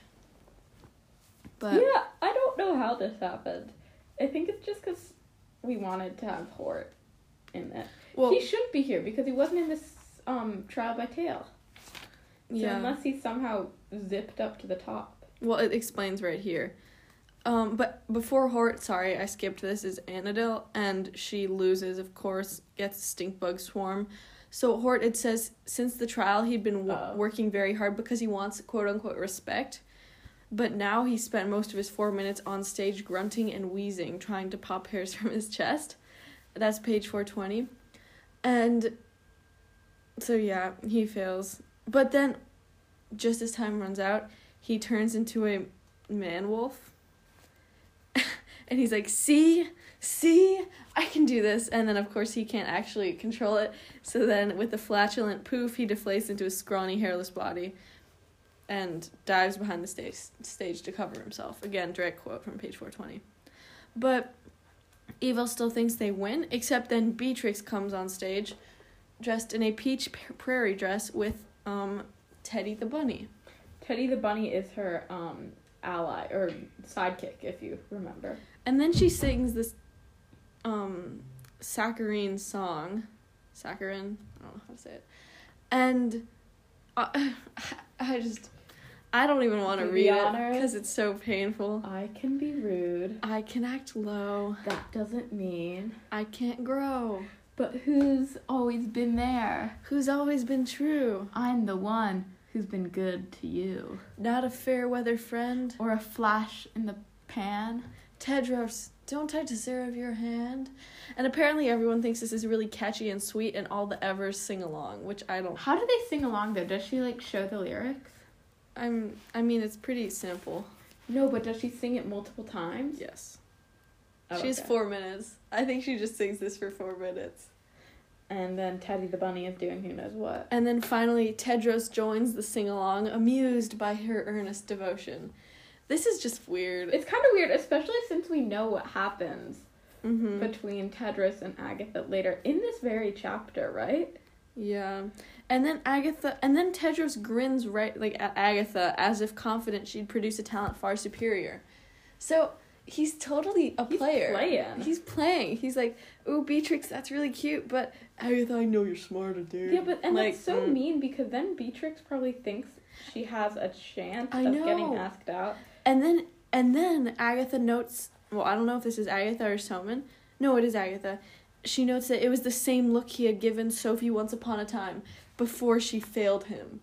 But Yeah, I don't know how this happened. I think it's just because we wanted to have Hort in it. well, He should be here because he wasn't in this um trial by tail. So yeah. unless he somehow zipped up to the top. Well, it explains right here. Um, but before Hort, sorry, I skipped this, is Anadil, and she loses, of course, gets a stink bug swarm. So Hort, it says, since the trial, he'd been w- Oh. working very hard because he wants quote-unquote respect. But now he spent most of his four minutes on stage grunting and wheezing, trying to pop hairs from his chest. That's page four twenty. And so, yeah, he fails. But then, just as time runs out, he turns into a man-wolf. And he's like, see, see, I can do this. And then, of course, he can't actually control it. So then, with a flatulent poof, he deflates into a scrawny, hairless body and dives behind the stage, stage to cover himself. Again, direct quote from page four twenty. But Evil still thinks they win, except then Beatrix comes on stage dressed in a peach p- prairie dress with um Teddy the bunny. Teddy the bunny is her um ally or sidekick, if you remember. And then she sings this um saccharine song. Saccharin? I don't know how to say it. And uh, I just I don't even want to To read be it honest, because it's so painful. I can be rude. I can act low. That doesn't mean. I can't grow. But who's always been there? Who's always been true? I'm the one who's been good to you. Not a fair weather friend. Or a flash in the pan. Tedros, don't I deserve your hand? And apparently everyone thinks this is really catchy and sweet, and all the Evers sing along, which I don't. How do they sing along though? Does she like show the lyrics? I'm. I mean, it's pretty simple. No, but does she sing it multiple times? Yes. Oh, she has okay. four minutes. I think she just sings this for four minutes. And then Teddy the bunny is doing who knows what. And then finally, Tedros joins the sing along, amused by her earnest devotion. This is just weird. It's kind of weird, especially since we know what happens Mm-hmm. between Tedros and Agatha later in this very chapter, right? Yeah. And then Agatha, and then Tedros grins right like at Agatha as if confident she'd produce a talent far superior. So he's totally a He's player. playing. He's playing. He's like, "Ooh, Beatrix, that's really cute, but Agatha, I know you're smarter, dude." Yeah, but and like, that's so mm. mean because then Beatrix probably thinks she has a chance I of know. getting asked out. And then and then Agatha notes. Well, I don't know if this is Agatha or Soman. No, it is Agatha. She notes that it was the same look he had given Sophie once upon a time before she failed him.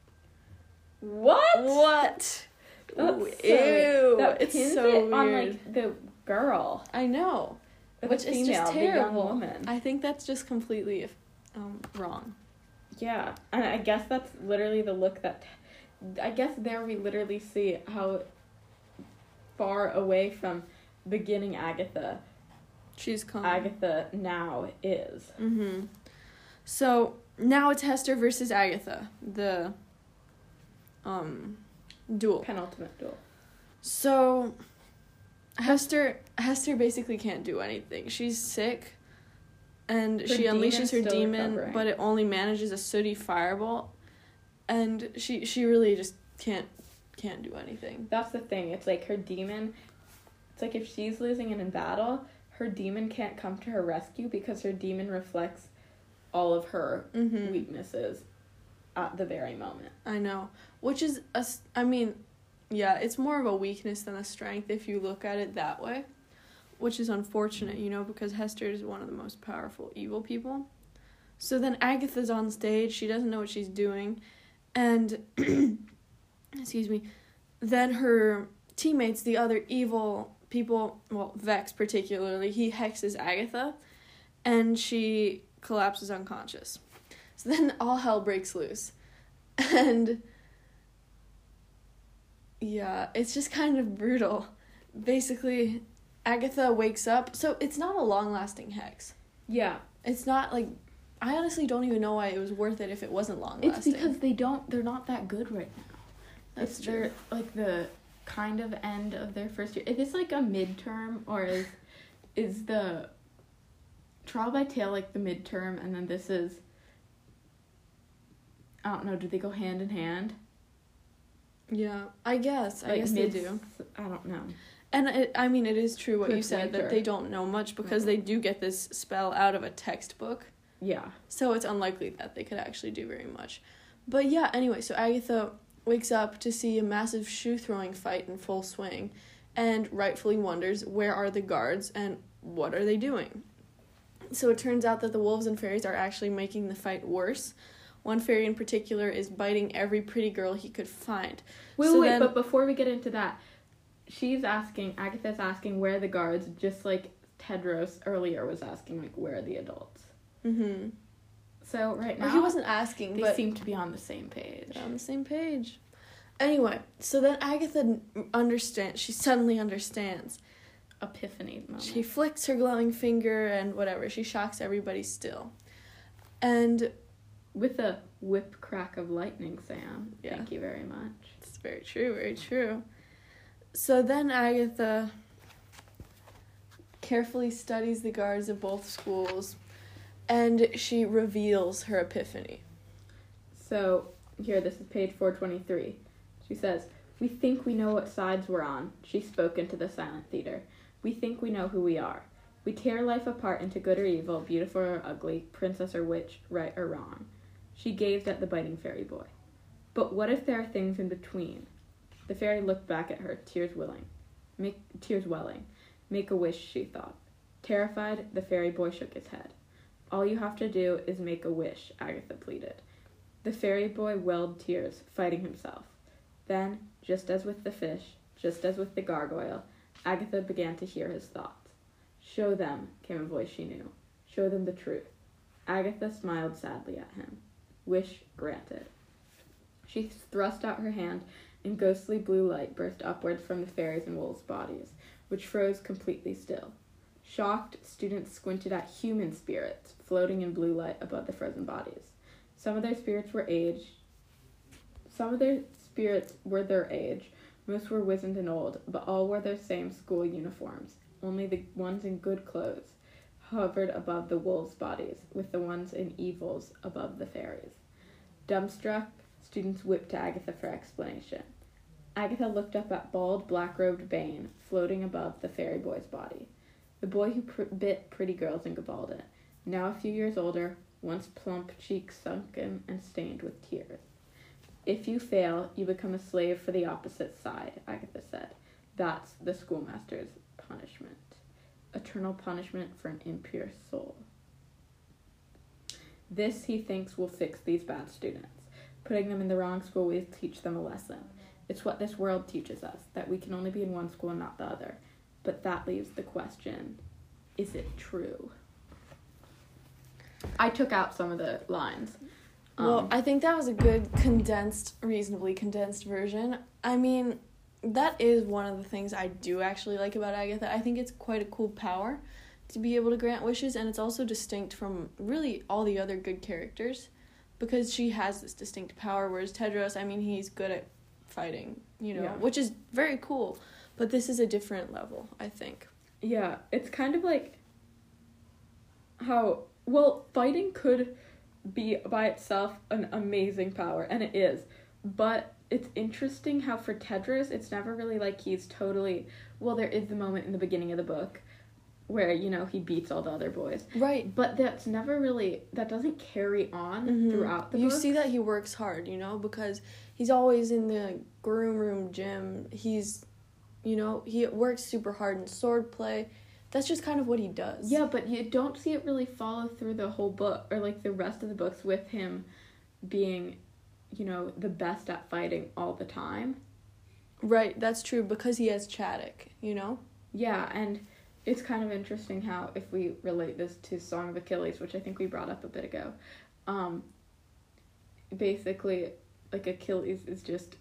What? What? That's Ooh, so- ew! That It's pins so it weird. on like the girl, I know, or which the is female, just the young terrible. woman. I think that's just completely um wrong. Yeah, and I guess that's literally the look that. I guess there we literally see how far away from beginning Agatha She's come. Agatha now is. Mm-hmm. So now it's Hester versus Agatha, the um duel. Penultimate duel. So Hester Hester basically can't do anything. She's sick, and Her she unleashes demon's her still demon, recovering. but it only manages a sooty fireball, and she she really just can't can't do anything. That's the thing. It's like her demon. It's like if she's losing in a battle, her demon can't come to her rescue because her demon reflects all of her Mm-hmm. weaknesses at the very moment. I know, which is a s- I mean, yeah, it's more of a weakness than a strength if you look at it that way. which is unfortunate, you know, because Hester is one of the most powerful evil people. So then Agatha's on stage. She doesn't know what she's doing. And, excuse me, then her teammates, the other evil people, well, Vex particularly, he hexes Agatha, and she collapses unconscious. So then all hell breaks loose. And, yeah, it's just kind of brutal. Basically, Agatha wakes up. So it's not a long-lasting hex. Yeah. It's not, like, I honestly don't even know why it was worth it if it wasn't long-lasting. It's because they don't, they're not that good right now. That's it's true. Their, like, the kind of end of their first year. Is this, like, a midterm, or is, is the Trial by Tale, like, the midterm, and then this is, I don't know, do they go hand in hand? Yeah, I guess. I Like, guess mid- they do. I don't know. And, it, I mean, it is true what Quick you said, winter. that they don't know much because they do get this spell out of a textbook. Yeah. So it's unlikely that they could actually do very much. But yeah, anyway, so Agatha wakes up to see a massive shoe-throwing fight in full swing and rightfully wonders, where are the guards and what are they doing? So it turns out that the wolves and fairies are actually making the fight worse. One fairy in particular is biting every pretty girl he could find. Wait, So wait, then- but before we get into that, she's asking, Agatha's asking where are the guards, just like Tedros earlier was asking, like, where are the adults? Mm-hmm. So right now, Well, he wasn't asking, they but seem to be on the same page. they're on the same page. Anyway, so then Agatha understands. She suddenly understands. Epiphany moment. She flicks her glowing finger and whatever. She shocks everybody still. And With a whip crack of lightning, Sam. Yeah. Thank you very much. it's very true, very true. So then Agatha carefully studies the guards of both schools, and she reveals her epiphany. So, here, this is page four twenty-three. She says, "We think we know what sides we're on," she spoke into the silent theater. "We think we know who we are. We tear life apart into good or evil, beautiful or ugly, princess or witch, right or wrong." She gazed at the biting fairy boy. "But what if there are things in between?" The fairy looked back at her, tears willing. Make, tears welling. "Make a wish," she thought. Terrified, the fairy boy shook his head. "All you have to do is make a wish," Agatha pleaded. The fairy boy welled tears, fighting himself. Then, just as with the fish, just as with the gargoyle, Agatha began to hear his thoughts. "Show them," came a voice she knew. "Show them the truth." Agatha smiled sadly at him. Wish granted. She thrust out her hand, and ghostly blue light burst upwards from the fairies and wolves' bodies, which froze completely still. Shocked, students squinted at human spirits floating in blue light above the frozen bodies. Some of their spirits were aged. Some of their spirits were their age. Most were wizened and old, but all wore their same school uniforms. Only the ones in good clothes hovered above the wolves' bodies, with the ones in evils above the fairies. Dumbstruck, students whipped to Agatha for explanation. Agatha looked up at bald, black-robed Bane, floating above the fairy boy's body. The boy who pr- bit pretty girls in Gavalda, now a few years older, once plump, cheeks sunken and stained with tears. "If you fail, you become a slave for the opposite side," Agatha said. "That's the schoolmaster's punishment. Eternal punishment for an impure soul. This, he thinks, will fix these bad students. Putting them in the wrong school will teach them a lesson. It's what this world teaches us, that we can only be in one school and not the other. But that leaves the question, is it true?" I took out some of the lines. Well, Um, I think that was a good condensed, reasonably condensed version. I mean, that is one of the things I do actually like about Agatha. I think it's quite a cool power to be able to grant wishes, and it's also distinct from really all the other good characters because she has this distinct power, whereas Tedros, I mean, he's good at fighting, you know, Yeah. which is very cool, but this is a different level, I think. Yeah, it's kind of like how, well, fighting could be by itself an amazing power, and it is, but it's interesting how for Tedros, it's never really like he's totally, well, there is the moment in the beginning of the book where, you know, he beats all the other boys, Right. but that's never really, that doesn't carry on Mhm. throughout the you book. see that he works hard, you know, because he's always in the groom room gym. He's, you know, he works super hard in sword play. That's just kind of what he does. Yeah, but you don't see it really follow through the whole book, or like the rest of the books with him being, you know, the best at fighting all the time. Right, that's true, because he has Chaddock, you know? Yeah, and it's kind of interesting how, if we relate this to Song of Achilles, which I think we brought up a bit ago, um, basically, like, Achilles is just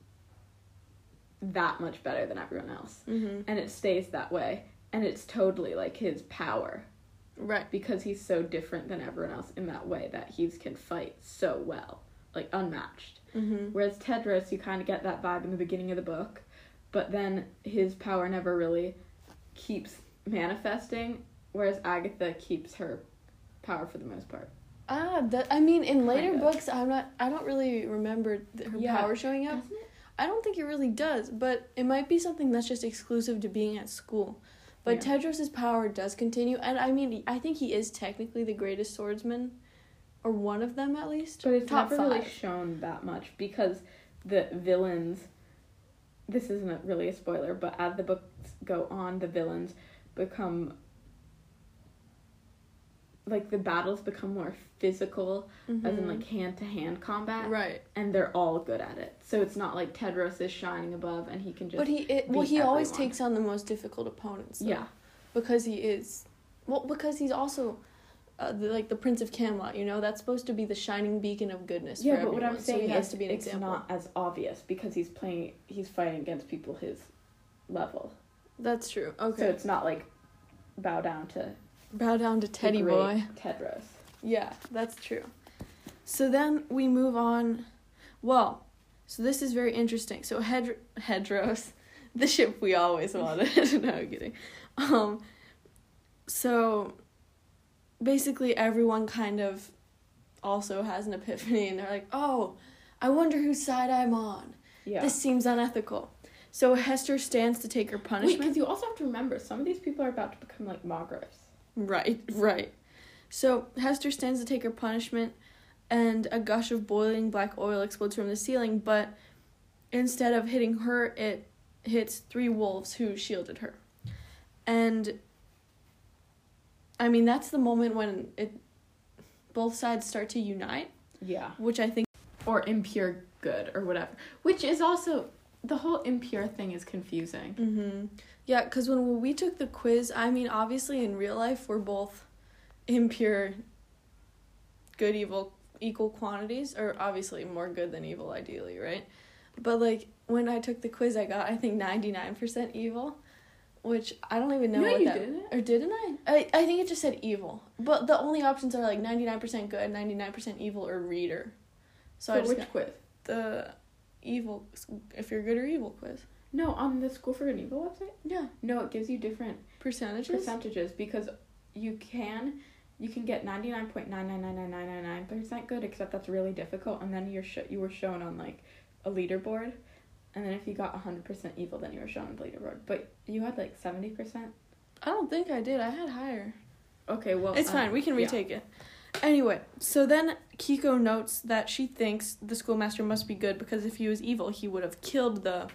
that much better than everyone else. Mm-hmm. And it stays that way. And it's totally, like, his power. Right. Because he's so different than everyone else in that way, that he can fight so well. Like, unmatched. Mm-hmm. Whereas Tedros, you kind of get that vibe in the beginning of the book, but then his power never really keeps manifesting, whereas Agatha keeps her power for the most part. Ah, that I mean, in later Kind of. books, I'm not. I don't really remember th- her Yeah. power showing up. Doesn't it? I don't think it really does, but it might be something that's just exclusive to being at school. But Yeah. Tedros' power does continue, and I mean, I think he is technically the greatest swordsman, or one of them at least. But it's top never five. really shown that much, because the villains, this isn't really a spoiler, but as the books go on, the villains become, like, the battles become more physical, Mm-hmm. as in, like, hand-to-hand combat. Right. And they're all good at it. So it's not like Tedros is shining above and he can just... But he, it, well, beat he always everyone. takes on the most difficult opponents. Though, Yeah. because he is, well, because he's also, uh, the, like the Prince of Camelot. You know, that's supposed to be the shining beacon of goodness. Yeah, for but what everyone, I'm saying so he is has to be an it's example. not as obvious because he's playing, he's fighting against people his level. That's true. Okay. So it's not like bow down to Bow down to the Teddy great boy. Tedros. Yeah, that's true. So then we move on. Well, so this is very interesting. So Hed- Hedros, the ship we always wanted. No, I'm kidding. Um, so basically everyone kind of also has an epiphany, and they're like, oh, I wonder whose side I'm on. Yeah. This seems unethical. So Hester stands to take her Wait, punishment. because you also have to remember, some of these people are about to become like Mogros. Right, right. So Hester stands to take her punishment, and a gush of boiling black oil explodes from the ceiling, but instead of hitting her, it hits three wolves who shielded her. And I mean, that's the moment when it both sides start to unite, Yeah. which I think... Or impure good or whatever. Which is also, the whole impure thing is confusing. Mm-hmm. Yeah, because when we took the quiz, I mean, obviously in real life, we're both impure, good, evil, equal quantities, or obviously more good than evil, ideally, right? But, like, when I took the quiz, I got, I think, ninety-nine percent evil, which I don't even know No, what you that... didn't. Or didn't I? I? I think it just said evil. But the only options are, like, ninety-nine percent good, ninety-nine percent evil, or reader. So For I just which got quiz? the evil, if you're good or evil quiz. No, on the School for Good and Evil website? Yeah. No, it gives you different Percentages? percentages because you can you can get ninety-nine point nine nine nine nine nine nine nine percent good, except that's really difficult, and then you're sh- you were shown on like a leaderboard, and then if you got one hundred percent evil, then you were shown on the leaderboard. But you had like seventy percent. I don't think I did. I had higher. Okay, well It's um, fine. We can yeah. retake it. Anyway, so then Kiko notes that she thinks the schoolmaster must be good because if he was evil, he would have killed the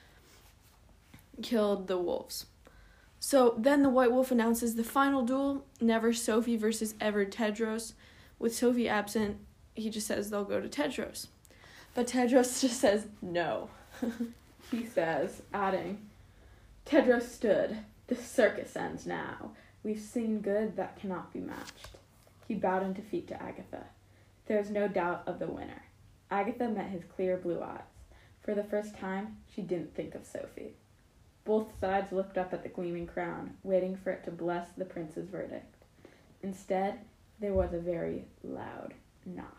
killed the wolves. So then the White Wolf announces the final duel, never Sophie versus ever Tedros. With Sophie absent, he just says they'll go to Tedros. But Tedros just says no. He says, adding, Tedros stood. The circus ends now. We've seen good that cannot be matched. He bowed in defeat to Agatha. There is no doubt of the winner. Agatha met his clear blue eyes. For the first time, she didn't think of Sophie. Both sides looked up at the gleaming crown, waiting for it to bless the prince's verdict. Instead, there was a very loud knock.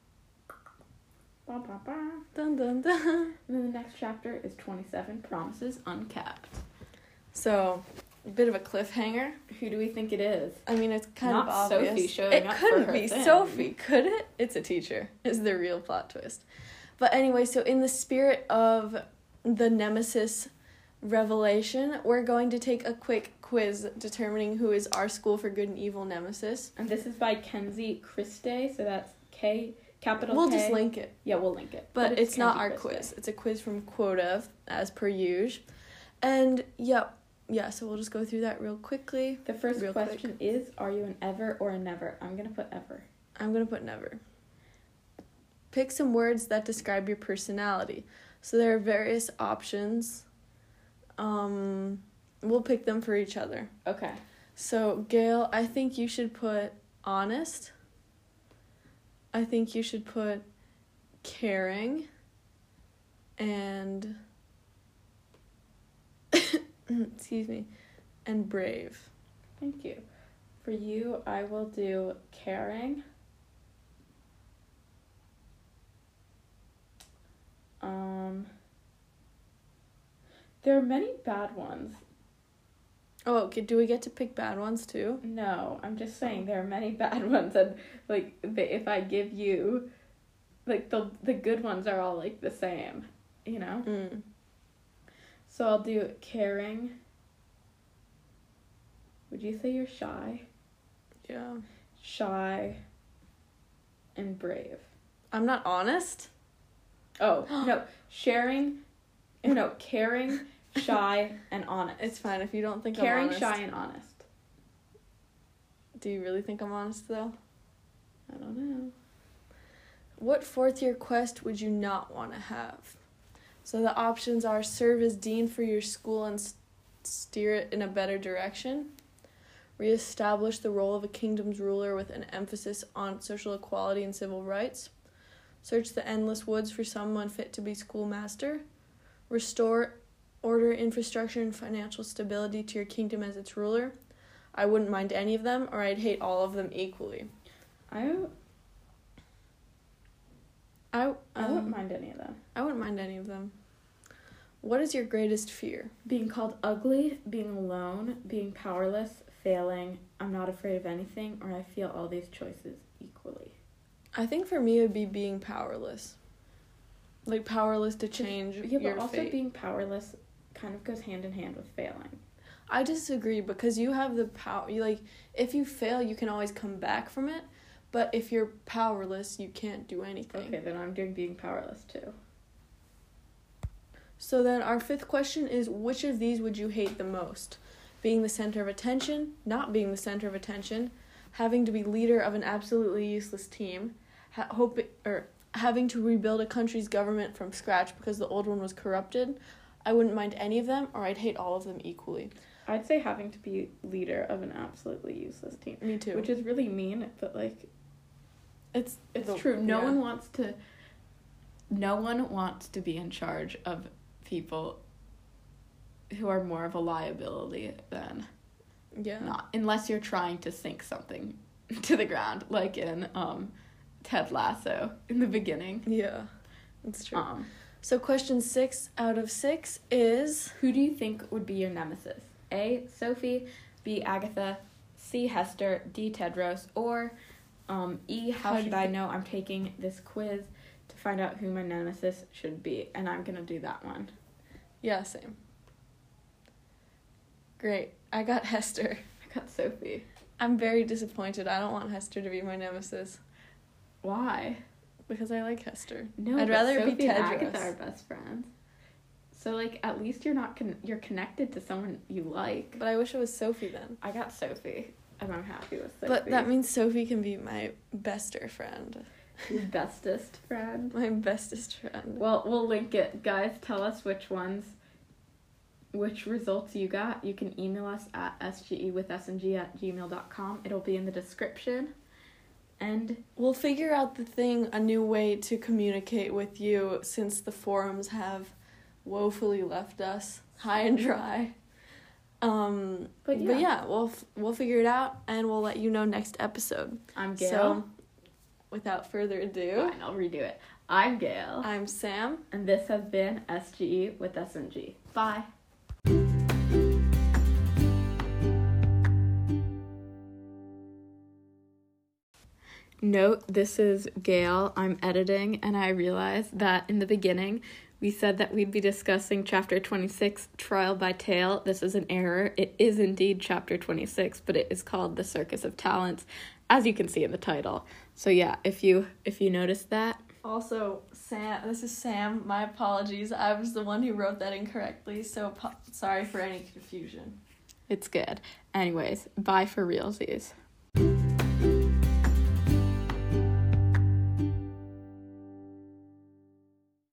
Ba, ba, ba. Dun dun dun. And then the next chapter is twenty-seven Promises Unkept. So, a bit of a cliffhanger. Who do we think it is? I mean, it's kind Not of obvious. Sophie showing it up for couldn't her be thing. Sophie, could it? It's a teacher. Is the real plot twist. But anyway, so in the spirit of the Nemesis revelation, we're going to take a quick quiz determining who is our School for Good and Evil Nemesis. And this is by Kenzie Christie, so that's K, capital We'll K. just link it. Yeah, we'll link it. But, it's, not Kenzie our Christie. quiz. It's a quiz from Quotev, as per usual. And, yeah, yeah, so we'll just go through that real quickly. The first Real question is, are you an ever or a never? I'm going to put ever. I'm going to put never. Pick some words that describe your personality. So there are various options. Um, we'll pick them for each other. Okay. So, Gail, I think you should put honest. I think you should put caring. And... excuse me. And brave. Thank you. For you, I will do caring. Um, there are many bad ones. Oh, okay. Do we get to pick bad ones too? No, I'm just saying there are many bad ones, and like the, if I give you, like the the good ones are all like the same, you know. Mm. So I'll do caring. Would you say you're shy? Yeah. Shy. And brave. I'm not honest. Oh no, sharing. No, caring, shy, and honest. It's fine if you don't think caring, I'm honest. shy, and honest. Do you really think I'm honest though? I don't know. What fourth year quest would you not want to have? So the options are serve as dean for your school and s- steer it in a better direction. Reestablish the role of a kingdom's ruler with an emphasis on social equality and civil rights. Search the endless woods for someone fit to be schoolmaster. Restore order, infrastructure, and financial stability to your kingdom as its ruler. I wouldn't mind any of them, or I'd hate all of them equally. I I, um, I wouldn't mind any of them. I wouldn't mind any of them. What is your greatest fear? Being called ugly, being alone, being powerless, failing, I'm not afraid of anything, or I feel all these choices equally. I think for me it would be being powerless. Like powerless to change Yeah, your but also fate. being powerless kind of goes hand in hand with failing. I disagree because you have the power. You like if you fail, you can always come back from it. But if you're powerless, you can't do anything. Okay, then I'm doing being powerless too. So then our fifth question is, which of these would you hate the most? Being the center of attention, not being the center of attention, having to be leader of an absolutely useless team, ha- hope or having to rebuild a country's government from scratch because the old one was corrupted. I wouldn't mind any of them, or I'd hate all of them equally. I'd say having to be leader of an absolutely useless team. Me too. Which is really mean, but like it's it's the, true. No yeah. one wants to no one wants to be in charge of people who are more of a liability than yeah. not, unless you're trying to sink something to the ground, like in um Ted Lasso in the beginning. Yeah, that's true. Um, so question six out of six is... Who do you think would be your nemesis? A, Sophie, B, Agatha, C, Hester, D, Tedros, or um, E, how, How do should you I think- know? I'm taking this quiz to find out who my nemesis should be, and I'm gonna do that one. Yeah, same. Great. I got Hester. I got Sophie. I'm very disappointed. I don't want Hester to be my nemesis Why? because I like Hester. No, I'd but rather Sophie be and Tedros. Agatha are best friends. So like, at least you're not con- you're connected to someone you like. But I wish it was Sophie then. I got Sophie, and I'm happy with Sophie. But that means Sophie can be my bester friend. your bestest friend. My bestest friend. Well, we'll link it. Guys, tell us which ones, which results you got. You can email us at sgewithsng at gmail dot com. It'll be in the description. And We'll figure out the thing, a new way to communicate with you since the forums have woefully left us high and dry. Um, But yeah. but yeah, we'll f- we'll figure it out and we'll let you know next episode. I'm Gail. So, without further ado, Fine, I'll redo it. I'm Gail. I'm Sam. and this has been S G E with S N G. Bye. Note, this is Gail. I'm editing, and I realized that in the beginning, we said that we'd be discussing Chapter twenty-six, Trial by Tale. This is an error. It is indeed Chapter twenty-six, but it is called The Circus of Talents, as you can see in the title. So yeah, if you if you noticed that. Also, Sam. This is Sam. My apologies. I was the one who wrote that incorrectly, so po- sorry for any confusion. It's good. Anyways, bye for realsies.